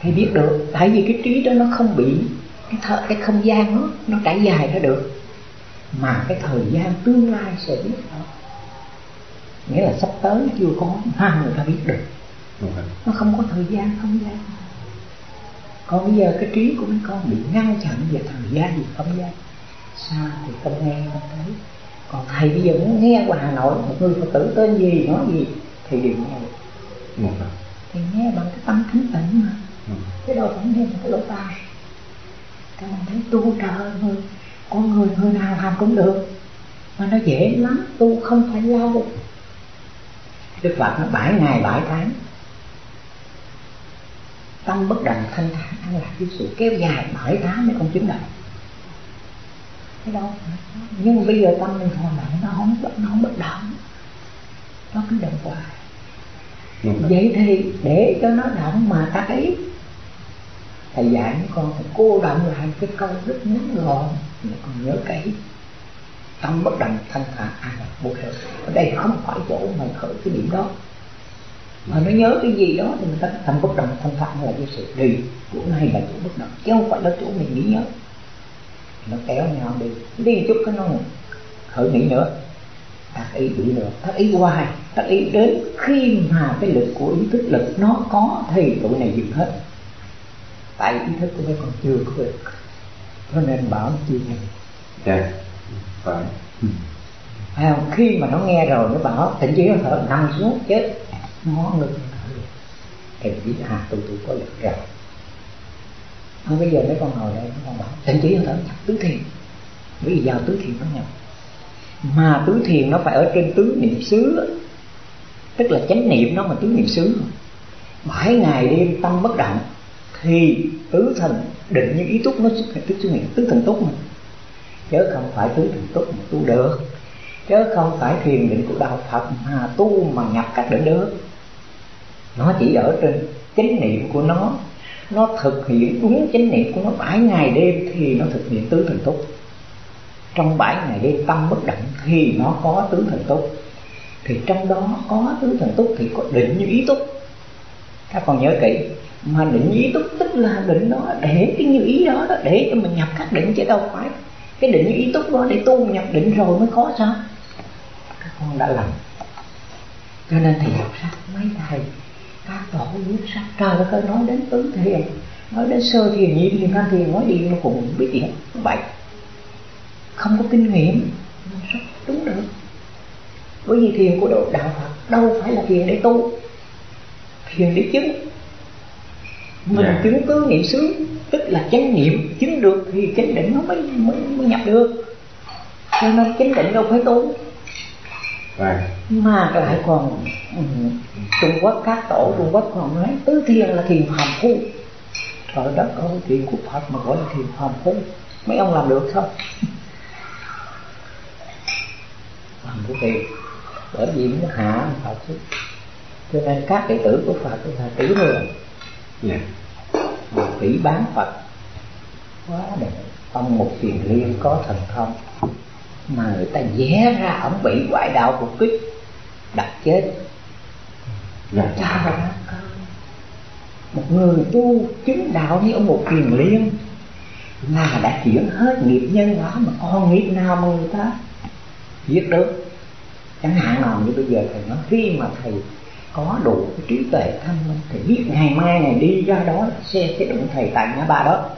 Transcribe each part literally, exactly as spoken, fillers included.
Thầy biết được, tại vì cái trí đó nó không bị cái, thợ, cái không gian nó nó trải dài ra được, mà cái thời gian tương lai sẽ biết thôi. Nghĩa là sắp tới nó chưa có, mà người ta biết được. Nó không có thời gian, không gian. Còn bây giờ cái trí của mấy con bị ngăn chặn về thời gian, về không gian. Sao thì không nghe, không thấy. Còn thầy bây giờ muốn nghe qua Hà Nội, một người Phật tử tên gì, nói gì, thì đều nghe được. Thì nghe bằng cái tâm thánh tịnh mà. Cái đâu phải nghe bằng cái lỗ tai. Các bạn thấy tu trời ơi, con người người nào làm cũng được, mà nó dễ lắm, tu không phải lâu. Đức Phật nó bảy ngày bảy tháng, tâm bất động thanh thản an lạc với sự kéo dài bảy tháng mới con chứng đạo. Cái đâu phải. Nhưng bây giờ tâm mình còn lại, nó không nó không bất động, nó cứ động hoài. Vậy thì để cho nó động mà ta ý, thầy dạy mấy con phải cô động lại cái câu rất ngắn gọn, mà con nhớ cái tâm bất động thanh thản an lạc vô thường. Ở đây không phải chỗ mình khởi cái điểm đó, mà nó nhớ cái gì đó thì người ta tâm bất động thanh thản là cái sự đi. Chỗ này là chỗ bất động, chứ không phải là chỗ mình nghĩ nhớ. Nó kéo nhau đi, đi một chút cái nó khởi nghĩ nữa, tác ý đủ nữa, tác ý hoài, tác ý đến khi mà cái lực của ý thức lực nó có thì tụi này dừng hết. Tại ý thức của mấy con chưa có được, cho nên bảo nó chưa nghe. Dạ, phải. Phải không? Khi mà nó nghe rồi nó bảo thỉnh chí nó thở nằm xuống chết, nó ngó ngực thở được, thì biết à tôi tôi có lực rồi. Không, bây giờ mấy con ngồi đây, mấy con bảo thỉnh chí nó thở nhập tứ thiền, bởi vì vào tứ thiền nó nhập. Mà tứ thiền nó phải ở trên tứ niệm xứ, tức là chánh niệm nó mà tứ niệm xứ. Bảy ngày đêm tâm bất động thì tứ thần định như ý túc nó xuất hiện, xuất hiện tứ thần túc mà, chứ không phải tứ thần túc mà tu được, chứ không phải thiền định của đạo Phật mà tu mà nhập các định được. Nó chỉ ở trên chánh niệm của nó, nó thực hiện đúng chánh niệm của nó bảy ngày đêm thì nó thực hiện tứ thần túc. Trong bảy ngày đêm tâm bất động thì nó có tứ thần túc, thì trong đó có tứ thần túc thì có định như ý túc. Các con nhớ kỹ, mà định như ý túc tức là định đó để cái như ý đó, đó để cho mình nhập các định, chứ đâu phải cái định như ý túc đó để tu nhập định rồi mới có sao. Các con đã lầm. Cho nên thầy đọc sách, mấy thầy các tổ viết sách, trời ơi, nói đến tứ thiền, nói đến sơ thiền, nhị thiền, tam thiền, nói đi nó cũng không biết gì hết, bậy, không có kinh nghiệm, sao đúng được. Bởi vì thiền của đạo Phật đâu phải là thiền để tu, thiền để chứng. Mình yeah. chứng tứ niệm xứ, tức là chánh niệm chứng được thì chánh định nó mới, mới, mới nhập được. Cho nên chánh định đâu phải tu. Right. Mà lại còn um, Trung Quốc, các tổ Trung Quốc còn nói tứ thiền là thiền phàm phu. Trời đất ơi, thiền của Phật mà gọi là thiền phàm phu, mấy ông làm được không? Làm của thiền, bởi vì nó hạ Phật chứ. Cho nên các đệ tử của Phật là tỷ người, yeah. tỷ bán Phật quá đẹp. Ông một Kiền Liên có thần thông mà người ta vẽ ra ổng bị ngoại đạo phục kích đặt chết. Dạ. Trời ơi, một người tu chứng đạo như ông một Kiền Liên là đã chuyển hết nghiệp nhân quả, mà còn nghiệp nào mà người ta viết được. Chẳng hạn nào như bây giờ thầy nói, khi mà thầy có đủ cái trí tuệ thanh minh, thầy biết ngày mai ngày đi ra đó là xe sẽ đụng thầy tại ngã ba đó,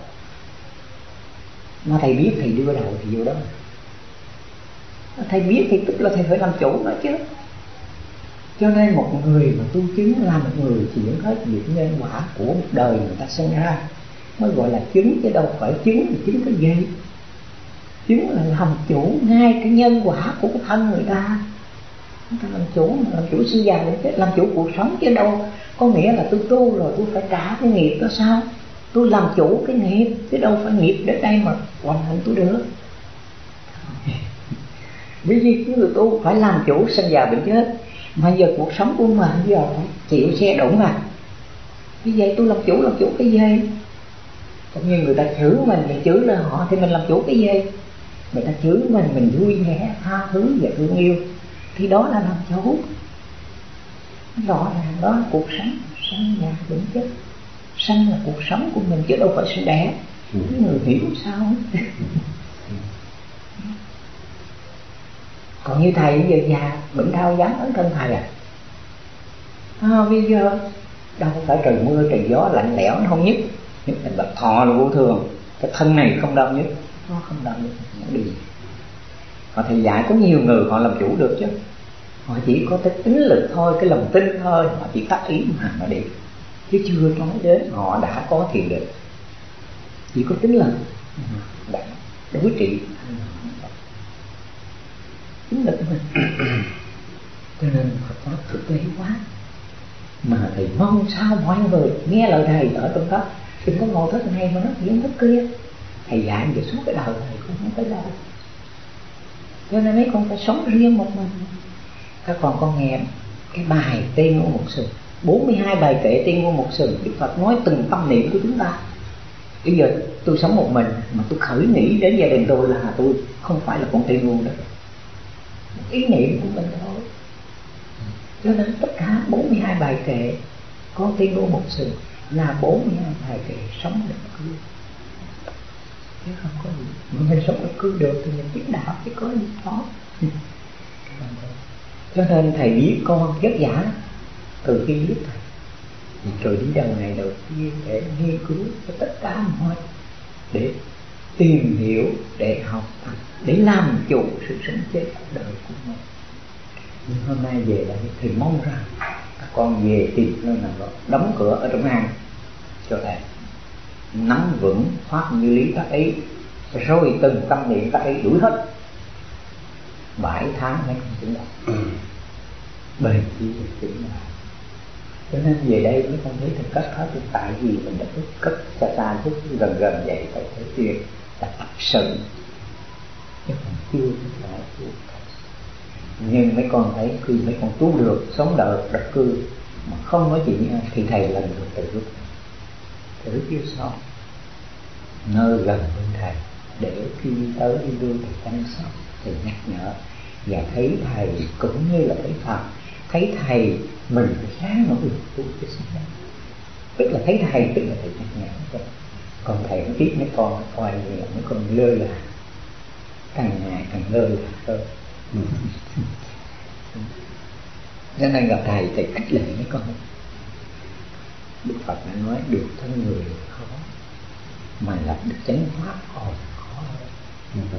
mà thầy biết thầy đưa đầu thì vô đó. Thầy biết thì tức là thầy phải làm chủ nó chứ. Cho nên một người mà tu chứng là một người chuyển hết nghiệp nhân quả của một đời người ta sinh ra mới gọi là chứng, chứ đâu phải chứng là chứng cái gì. Chứng là làm chủ ngay cái nhân quả của cái thân người ta. Người ta làm chủ, làm chủ sinh già đến chết, làm chủ cuộc sống, chứ đâu có nghĩa là tôi tu rồi tôi phải trả cái nghiệp đó sao. Tôi làm chủ cái nghiệp, chứ đâu phải nghiệp đến đây mà hoàn thành tôi được. Bởi vì cái người tu phải làm chủ sinh già bệnh chết. Mà giờ cuộc sống của mình giờ phải chịu xe đụng à. Vì vậy tôi làm chủ, làm chủ cái gì? Cũng như người ta chửi mình, mình chửi lên họ thì mình làm chủ cái gì? Người ta chửi mình, mình vui vẻ, tha thứ và thương yêu, thì đó là làm chủ. Rõ ràng đó cuộc sống sinh già bệnh chết. Sanh là cuộc sống của mình chứ đâu phải sinh đẻ. ừ. Người hiểu sao còn như thầy bây giờ già bệnh đau dán ấn thân thầy à, à bây giờ đâu phải trời mưa trời gió lạnh lẽo nó không nhức, nhức thành bậc thọ là vô thường, cái thân này không đau nhức, nó không đau nhức nó đi. Họ thầy dạy có nhiều người họ làm chủ được chứ, họ chỉ có cái tính lực thôi, cái lòng tin thôi, họ chỉ tác ý mà nó đi, chứ chưa nói đến họ đã có thiền định, chỉ có tính lực đã đối trị tính lực mình. Cho nên Phật pháp thực tế quá, mà thầy mong sao mọi người nghe lời thầy ở trong đó, đừng có ngồi thức này mà nó chuyện thức kia. Thầy dạy về suốt cái đời thầy cũng không tới đâu, cho nên mấy con phải sống riêng một mình. Các con con nghe cái bài Tiên Ngô Một Sừng, bốn mươi hai bài kệ Tiên Ngô Một Sừng, Đức Phật nói từng tâm niệm của chúng ta. Bây giờ tôi sống một mình mà tôi khởi nghĩ đến gia đình tôi là tôi không phải là con Tiên Ngô đó, một ý niệm của mình thôi. Cho nên tất cả bốn mươi hai bài kệ có Tiên Ngô Một Sừng là bốn mươi hai bài kệ sống được cư, chứ không có gì. Mà mình sống được cư được thì mình biết đạo chứ có gì khó. Cho nên thầy biết con vất vả từ khi biết thầy, rồi đi đầu này đầu kia để nghiên cứu cho tất cả mọi, để tìm hiểu, để học tập, để làm chủ sự sống chết cuộc đời của mình. Nhưng hôm nay về đây thì mong rằng các con về tìm nơi nào đó, đóng cửa ở trong hang cho đẹp, nắm vững pháp như lý tác ý, rồi từng tâm niệm tác ý đuổi hết bảy tháng mấy con chứng đạo, bền chí được chứng đạo. Cho nên về đây mấy con thấy thực cách hết, tại vì mình đã cất xa xa chút gần gần vậy, phải thấy chuyện là thật sự chứ còn chưa phải tu. Nhưng mấy con thấy khi mấy con tu được, sống đời đất cư mà không nói chuyện với ai thì thầy lần được từ lúc thử chưa xong nơi gần bên thầy, để khi tới đi đưa thầy chăm sóc, thầy nhắc nhở, và thấy thầy cũng như là thấy Phật, thấy thầy mình phải sáng nỗ lực tu chứ sao. Tức là thấy thầy, tức là thầy nhắc nhở cho. Còn thầy cũng biết mấy con coi như là mấy con lơ là, càng ngày càng lơ là hơn. Cho nên gặp thầy thầy khích lệ mấy con. Đức Phật đã nói được thân người khó, mà lập được chánh pháp còn khó hơn.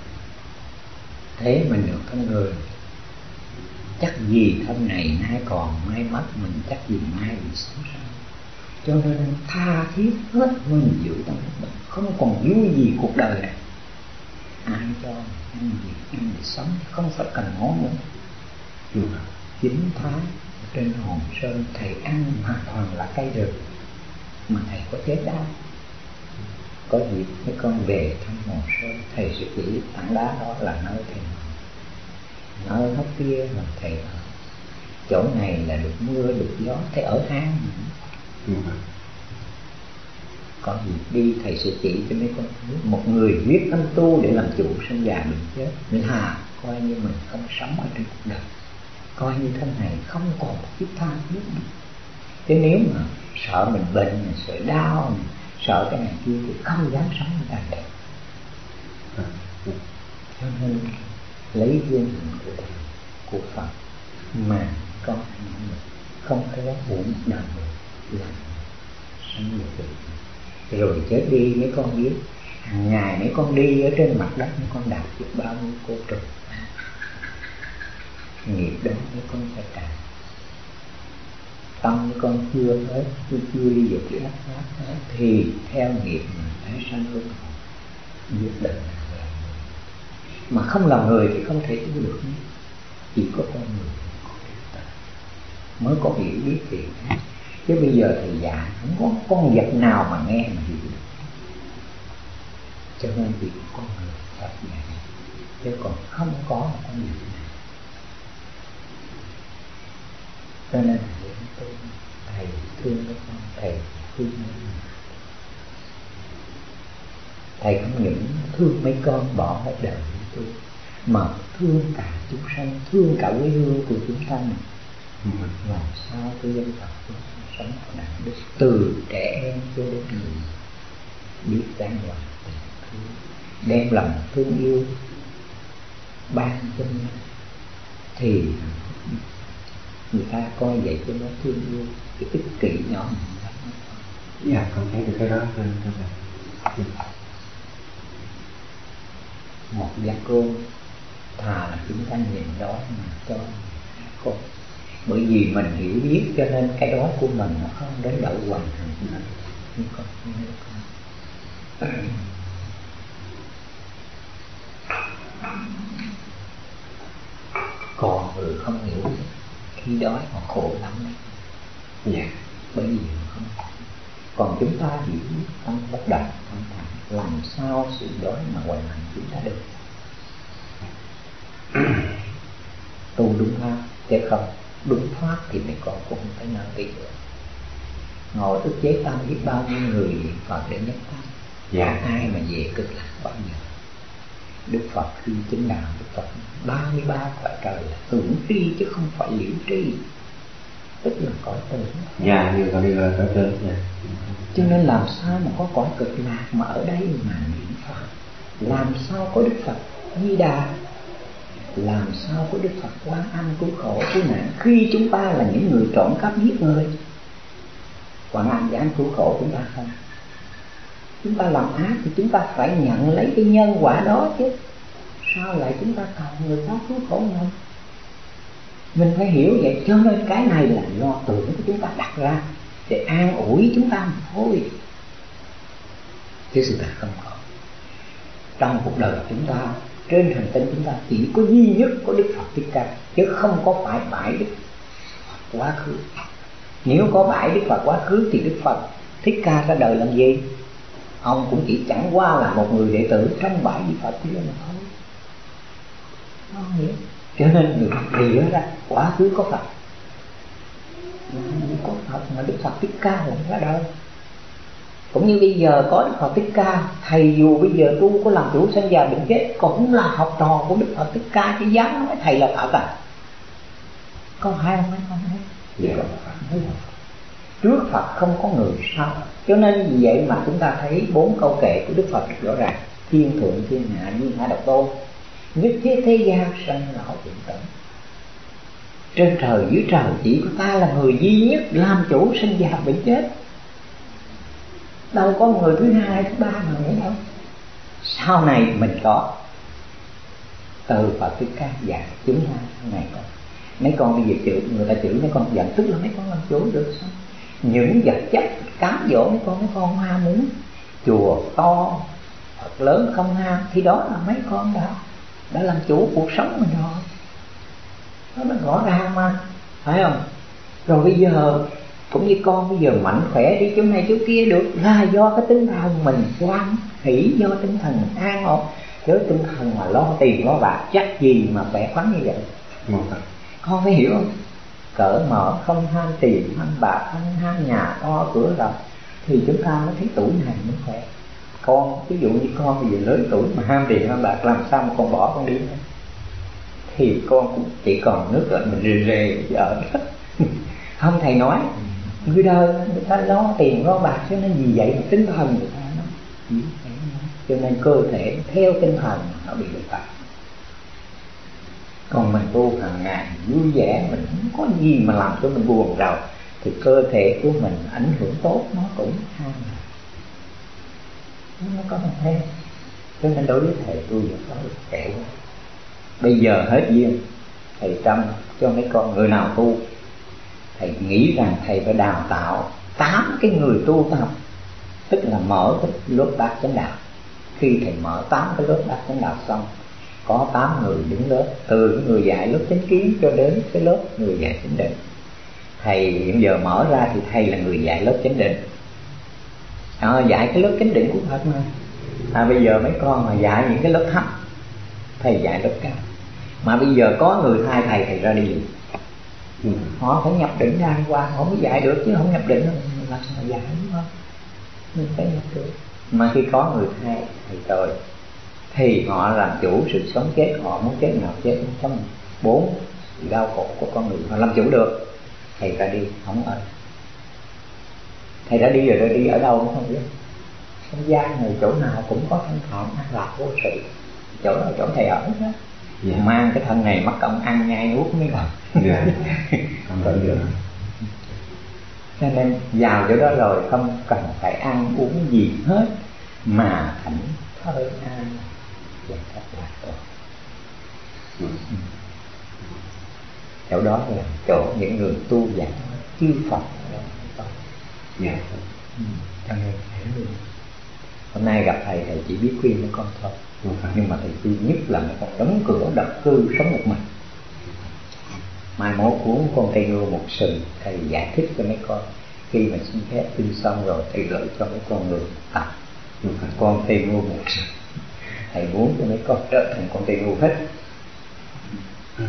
Thế mình được thân người, chắc gì thân này nay còn mai mất, mình chắc gì mai bị sống sao. Cho nên tha thiết hết mình giữ tâm mình, không còn vui gì cuộc đời này. Ai cho ăn gì ăn để sống, không phải cần món nữa. Dù chín tháng trên Hòn Sơn thầy ăn mà toàn là cây rừng, mà thầy có chết đau. Có dịp mấy con về thăm Hòn Sơn, thầy sẽ chỉ tảng đá đó là nơi thầy nơi hốc kia là thầy ở. Chỗ này là được mưa được gió, thầy ở hang. ừ. Có gì đi thầy sẽ chỉ cho mấy con thấy một người viết tâm tu để làm chủ sinh già bệnh chết, là coi như mình không sống ở trên cuộc đời, coi như thân này không còn một chút tha thiết nữa. Chứ nếu mà sợ mình bệnh, mình sợ đau, mình sợ cái này kia thì không dám sống như đời đẹp. Cho nên lấy duyên hình của thầy, của Phật mà có không có uổng đời làm sống được được. Rồi chết đi mấy con biết, hàng ngày mấy con đi ở trên mặt đất, mấy con đạp được bao nhiêu cô trục, nghiệp đó mấy con phải trả. Tâm mấy con chưa tới, chưa chưa đi về cái ác pháp đó, thì theo nghiệp mà tái sanh luân hồi, giết đời nào làm người. Mà không làm người thì không thể tu được nữa. Chỉ có con người mới có hiểu biết thì khác. Chứ bây giờ thầy già không có con vật nào mà nghe mà hiểu được. Cho nên việc con người Phật dạy, chứ còn không có một con gì này. Cho nên thầy tôi, thầy thương các con, thầy thương mấy con. Thầy không những thương mấy con bỏ hết đời của tôi, mà thương cả chúng sanh, thương cả quê hương của chúng ta này. Làm sao cái dân tộc sống đạo đức từ trẻ em cho đến người biết đáng lòng tình thương, đem lòng thương yêu ban cho nhau, thì người ta coi vậy cho nó thương yêu. Cái ích kỷ nhỏ mình. Dạ, con thấy được cái đó. Một gia côn thà là chúng ta nhìn đó mà cho con, bởi vì mình hiểu biết cho nên cái đó của mình nó không đến đậu hoàn thành mình. Nhưng con không hiểu con. Còn người không hiểu khi đói họ khổ lắm đấy. Dạ. Bởi vì không. Còn chúng ta hiểu tâm bất động không thành, làm sao sự đói mà hoàn thành chúng ta được. Tu đúng pháp chứ không đúng pháp thì mấy con cũng không thể nào tìm được. Ngồi ức chế tâm biết bao nhiêu người Phật để nhất tâm. Dạ. Ai mà về cực lạc bao giờ. Đức Phật khi chứng đạo, Đức Phật ba mươi ba cõi trời là tưởng tri chứ không phải liễu tri, tức là cõi tưởng. Dạ, như con đi là cõi tưởng. Dạ. Cho nên làm sao mà có cõi cực lạc mà ở đây mà niệm Phật? Làm sao có Đức Phật Di Đà? Làm sao có Đức Phật Quan Âm cứu khổ cứu nạn khi chúng ta là những người trộm cắp giết người? Quan Âm dám cứu khổ chúng ta không? Chúng ta làm ác thì chúng ta phải nhận lấy cái nhân quả đó chứ. Sao lại chúng ta cầu người ta cứu khổ mình? Mình phải hiểu vậy. Cho nên cái này là do tưởng của chúng ta đặt ra để an ủi chúng ta mà thôi, chứ sự thật không có. Trong cuộc đời chúng ta, trên hành tinh chúng ta chỉ có duy nhất có Đức Phật Thích Ca, chứ không có phải bảy Đức Phật quá khứ. Nếu có bảy Đức Phật quá khứ thì Đức Phật Thích Ca ra đời làm gì? Ông cũng chỉ chẳng qua là một người đệ tử trong bảy vị Phật kia mà thôi. Không hiểu. Cho nên người thì nói ra quá khứ có Phật, có Phật mà Đức Phật Thích Ca cũng ra đời. Cũng như bây giờ có Đức Phật Thích Ca, thầy dù bây giờ tu có làm chủ sinh già bệnh chết cũng là học trò của Đức Phật Thích Ca, chứ dám nói thầy là Phật à? Có hai không mấy con thấy? Dạ. Trước Phật không có người sau. Cho nên vì vậy mà chúng ta thấy bốn câu kệ của Đức Phật rõ ràng: thiên thượng thiên hạ nhiên hạ độc tôn, nhất thiết thế gian sanh lão bệnh tử. Trên trời dưới trời chỉ có ta là người duy nhất làm chủ sinh già bệnh chết. Đâu có người thứ hai, thứ ba nào nữa đâu. Sau này mình có từ Phật Thích Ca dạy chúng ta này con. Mấy con bây giờ chửi người ta chửi mấy con giận, tức là mấy con làm chủ được sao? Những vật chất cám dỗ mấy con, mấy con ham muốn chùa to Phật lớn không ham, thì đó là mấy con đã đã làm chủ cuộc sống mình rồi. Nó nó rõ ràng mà, phải không? Rồi bây giờ cũng như con bây giờ mạnh khỏe đi chỗ này chỗ kia được là do cái tinh thần mình quan hỷ, do tinh thần mình an ổn. Với tinh thần mà lo tiền lo bạc chắc gì mà khỏe khoắn như vậy. Con phải hiểu không? Cỡ mở không ham tiền ham bạc, không ham nhà to cửa rộng thì chúng ta mới thấy tuổi này mới khỏe. Con ví dụ như con bây giờ lớn tuổi mà ham tiền ham bạc, làm sao mà con bỏ con đi nữa? Thì con cũng chỉ còn nước lại mình rề rề vợ. Không, thầy nói người đời người ta lo tiền lo bạc, cho nên vì vậy mà tinh thần người ta nó cho nên cơ thể theo tinh thần nó bị bệnh tật. Còn mình tu hàng ngày vui vẻ, mình không có gì mà làm cho mình buồn rầu thì cơ thể của mình ảnh hưởng tốt nó cũng ham, nó có một thêm. Cho nên đối với thầy tôi vẫn có kẹo. Bây giờ hết duyên, thầy Trâm cho mấy con người nào tu, thầy nghĩ rằng thầy phải đào tạo tám cái người tu tập, tức là mở cái lớp bát chánh đạo. Khi thầy mở tám cái lớp bát chánh đạo xong, có tám người đứng lớp, từ người dạy lớp chánh kiến cho đến cái lớp người dạy chánh định. Thầy hiện giờ mở ra thì thầy là người dạy lớp chánh định, à, dạy cái lớp chánh định của Phật mà. À, bây giờ mấy con mà dạy những cái lớp thấp, thầy dạy lớp cao. Mà bây giờ có người thay thầy, thầy ra đi ừ. Họ phải nhập định ra qua, họ mới dạy được, chứ không nhập định làm sao mà dạy, đúng không? Mình phải nhập được. Mà khi có người thay thầy rồi thì họ làm chủ sự sống chết, họ muốn chết nào chết trong bốn sự đau khổ của con người, họ làm chủ được. thầy ra đi không ở. Thầy đã đi rồi, ra đi ở đâu cũng không biết. Không gian này chỗ nào cũng có thanh thản an lạc vô sự, chỗ đó là chỗ thầy ở đó. Yeah. Mang cái thân này mắc ông ăn nhai nuốt mới làm. Yeah. Không có được. Cho nên vào chỗ đó rồi không cần phải ăn uống gì hết, mà thảnh thơi an và thật là tốt. Ừ. Chỗ đó là chỗ những người tu giảng chư Phật. Dạ. Ừ. Cho nên thầy hôm nay gặp thầy, thầy chỉ biết khuyên mấy con thôi. Ừ. Nhưng mà thầy khuyên nhất là mấy con đóng cửa độc cư sống một mình. Mai mốt cuốn con Tây Ngưu một sừng, thầy giải thích cho mấy con. Khi mà xin phép tin xong rồi, thầy gửi cho mấy con người tập ừ. con Tây Ngưu một sừng. Thầy muốn cho mấy con trở thành con Tây Ngưu hết. Ừ.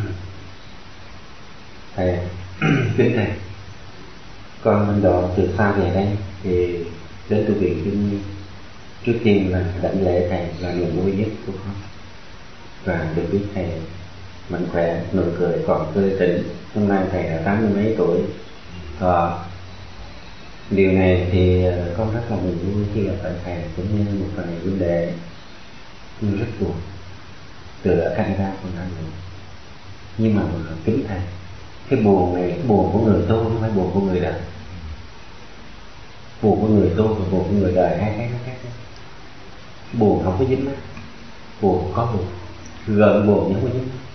Thầy, kính thầy, con Minh Độ từ xa về đây thì đến tu viện Thiên Nhiên. Trước tiên là đảnh lễ thầy là niềm vui nhất của con, và được biết thầy mạnh khỏe, nụ cười còn tươi tỉnh. Hôm nay thầy đã tám mươi mấy tuổi. Và điều này thì con rất là mừng vui khi gặp lại thầy, cũng như một vài huynh đệ. Nhưng rất buồn, từ ở Canada con đã buồn. Nhưng mà kính thầy, cái buồn này, cái buồn của người tu không phải buồn của người đời. Buồn của người tu và buồn của người đời hai cái nó khác. Buồn không có dính mắt, buồn có buồn, gợn buồn nhưng không có dính mắt.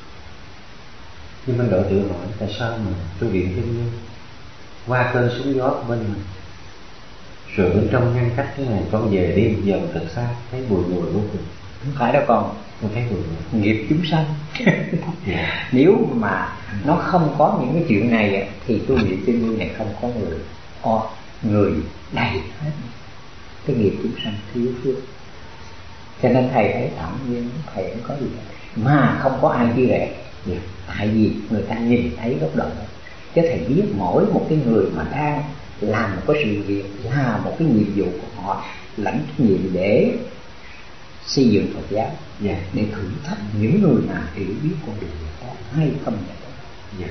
Nhưng Minh Độ tự hỏi tại sao mà tu viện Thiên Nhiên qua cơn sóng gió của bên mình, rồi bên trong ngăn cách thế này con về đi một vòng thật xa, thấy bùi ngùi vô cùng. Không phải đâu con, con thấy bùi ngùi. Nghiệp chúng sanh. Yeah. Nếu mà nó không có những cái chuyện này thì tu viện Thiên Nhiên này không có người o, người đầy hết. Cái nghiệp chúng sanh thiếu phước. Cho nên thầy thấy thẳng nhiên, thầy không có gì hết. Mà không có ai chia rẽ. Yeah. Tại vì người ta nhìn thấy góc độ đó. Chứ thầy biết mỗi một cái người mà đang làm một cái sự việc là một cái nhiệm vụ của họ, lãnh trách nhiệm để xây dựng Phật giáo. Yeah. Để thử thách những người nào hiểu biết con đường đó hay không nhận. Yeah.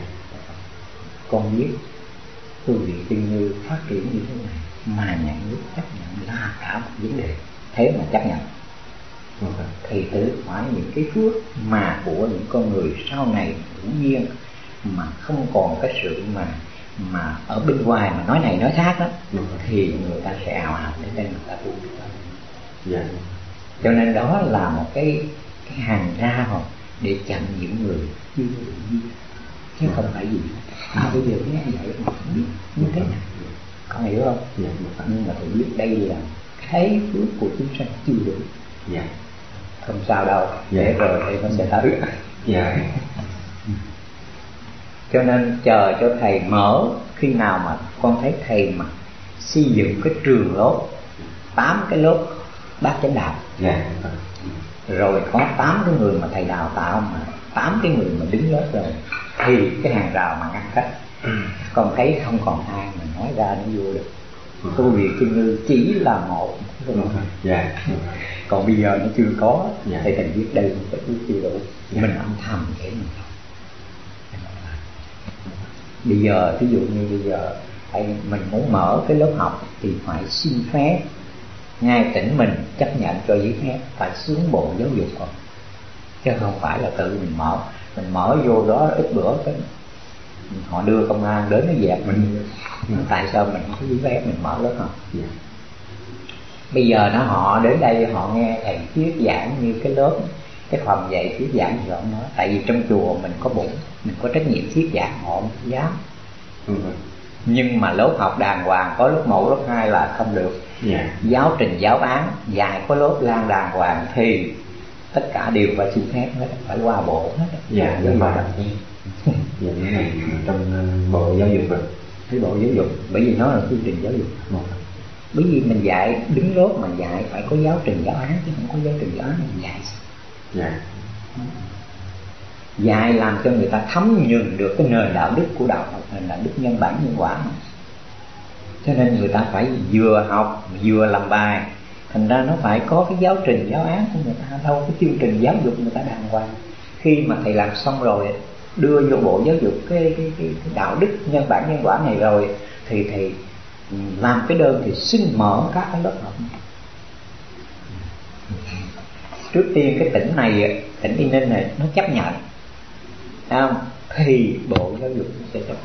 Con biết tu viện Thiên Nhiên phát triển như thế này mà nhà nước chấp nhận là cả một vấn đề. Thế mà chấp nhận okay. Thì tự hỏi những cái phước mà của những con người sau này tự nhiên mà không còn cái sự mà mà ở bên ngoài mà nói này nói khác đó, okay. Thì người ta sẽ ào ào đến đây người ta tu. Yeah. Cho nên đó là một cái cái hàng ra rồi để chặn những người chưa đủ duyên, chứ không phải gì. À, bây giờ nghe vậy mà không biết như thế nào, con hiểu không? Yeah. Nhưng mà phải biết đây là thấy phước của chúng sanh chưa đủ. Yeah. Không sao đâu, để yeah. Rồi thì nó sẽ tới. Yeah. Cho nên chờ cho thầy mở. Khi nào mà con thấy thầy mà xây dựng cái trường lớp tám cái lớp bát chánh đạo, yeah. Rồi có tám cái người mà thầy đào tạo, mà tám cái người mà đứng lớp rồi, thì cái hàng rào mà ngăn cách con thấy không còn ai mà nói ra nó vô được. Tu viện Thiên Nhiên chỉ là một, yeah. Còn bây giờ nó chưa có, yeah. Thì thầy biết đây một cái chưa đủ, yeah. Mình âm thầm để mình học. Bây giờ ví dụ như bây giờ thầy mình muốn mở cái lớp học thì phải xin phép ngay tỉnh mình chấp nhận cho giấy phép, phải xuống Bộ Giáo dục rồi, chứ không phải là tự mình mở. Mình mở vô đó ít bữa cái họ đưa công an đến nó dẹp mình. Tại sao mình không có giấy phép mình mở lớp học? Yeah. Bây giờ nó họ đến đây họ nghe thầy thuyết giảng như cái lớp, cái phòng dạy thuyết giảng gì ông nói. Tại vì trong chùa mình có bổn, mình có trách nhiệm thuyết giảng, họ không dám. Ừ. Nhưng mà lớp học đàng hoàng, có lớp một, lớp hai là không được. Yeah. Giáo trình giáo án dạy có lớp lan đàng hoàng thì tất cả đều phải xin phép hết, phải qua bộ hết. Dạ, nhưng mà dạ, này trong Bộ Giáo dục rồi, cái Bộ Giáo dục, bởi vì nó là chương trình giáo dục. Một. Bởi vì mình dạy đứng lớp mà dạy phải có giáo trình giáo án, chứ không có giáo trình giáo án mình dạy sao? Dạ. Dạy làm cho người ta thấm nhuần được cái nền đạo đức của đạo Phật, nền đạo đức nhân bản nhân quả. Cho nên người ta phải vừa học vừa làm bài. Thành ra nó phải có cái giáo trình giáo án của người ta, đâu cái chương trình giáo dục người ta đàng hoàng. Khi mà thầy làm xong rồi đưa vô bộ giáo dục cái, cái, cái, cái đạo đức nhân bản nhân quả này rồi thì thầy làm cái đơn thì xin mở các cái lớp học. Trước tiên cái tỉnh này, tỉnh Tây Ninh này nó chấp nhận, không? Thì bộ giáo dục sẽ chấp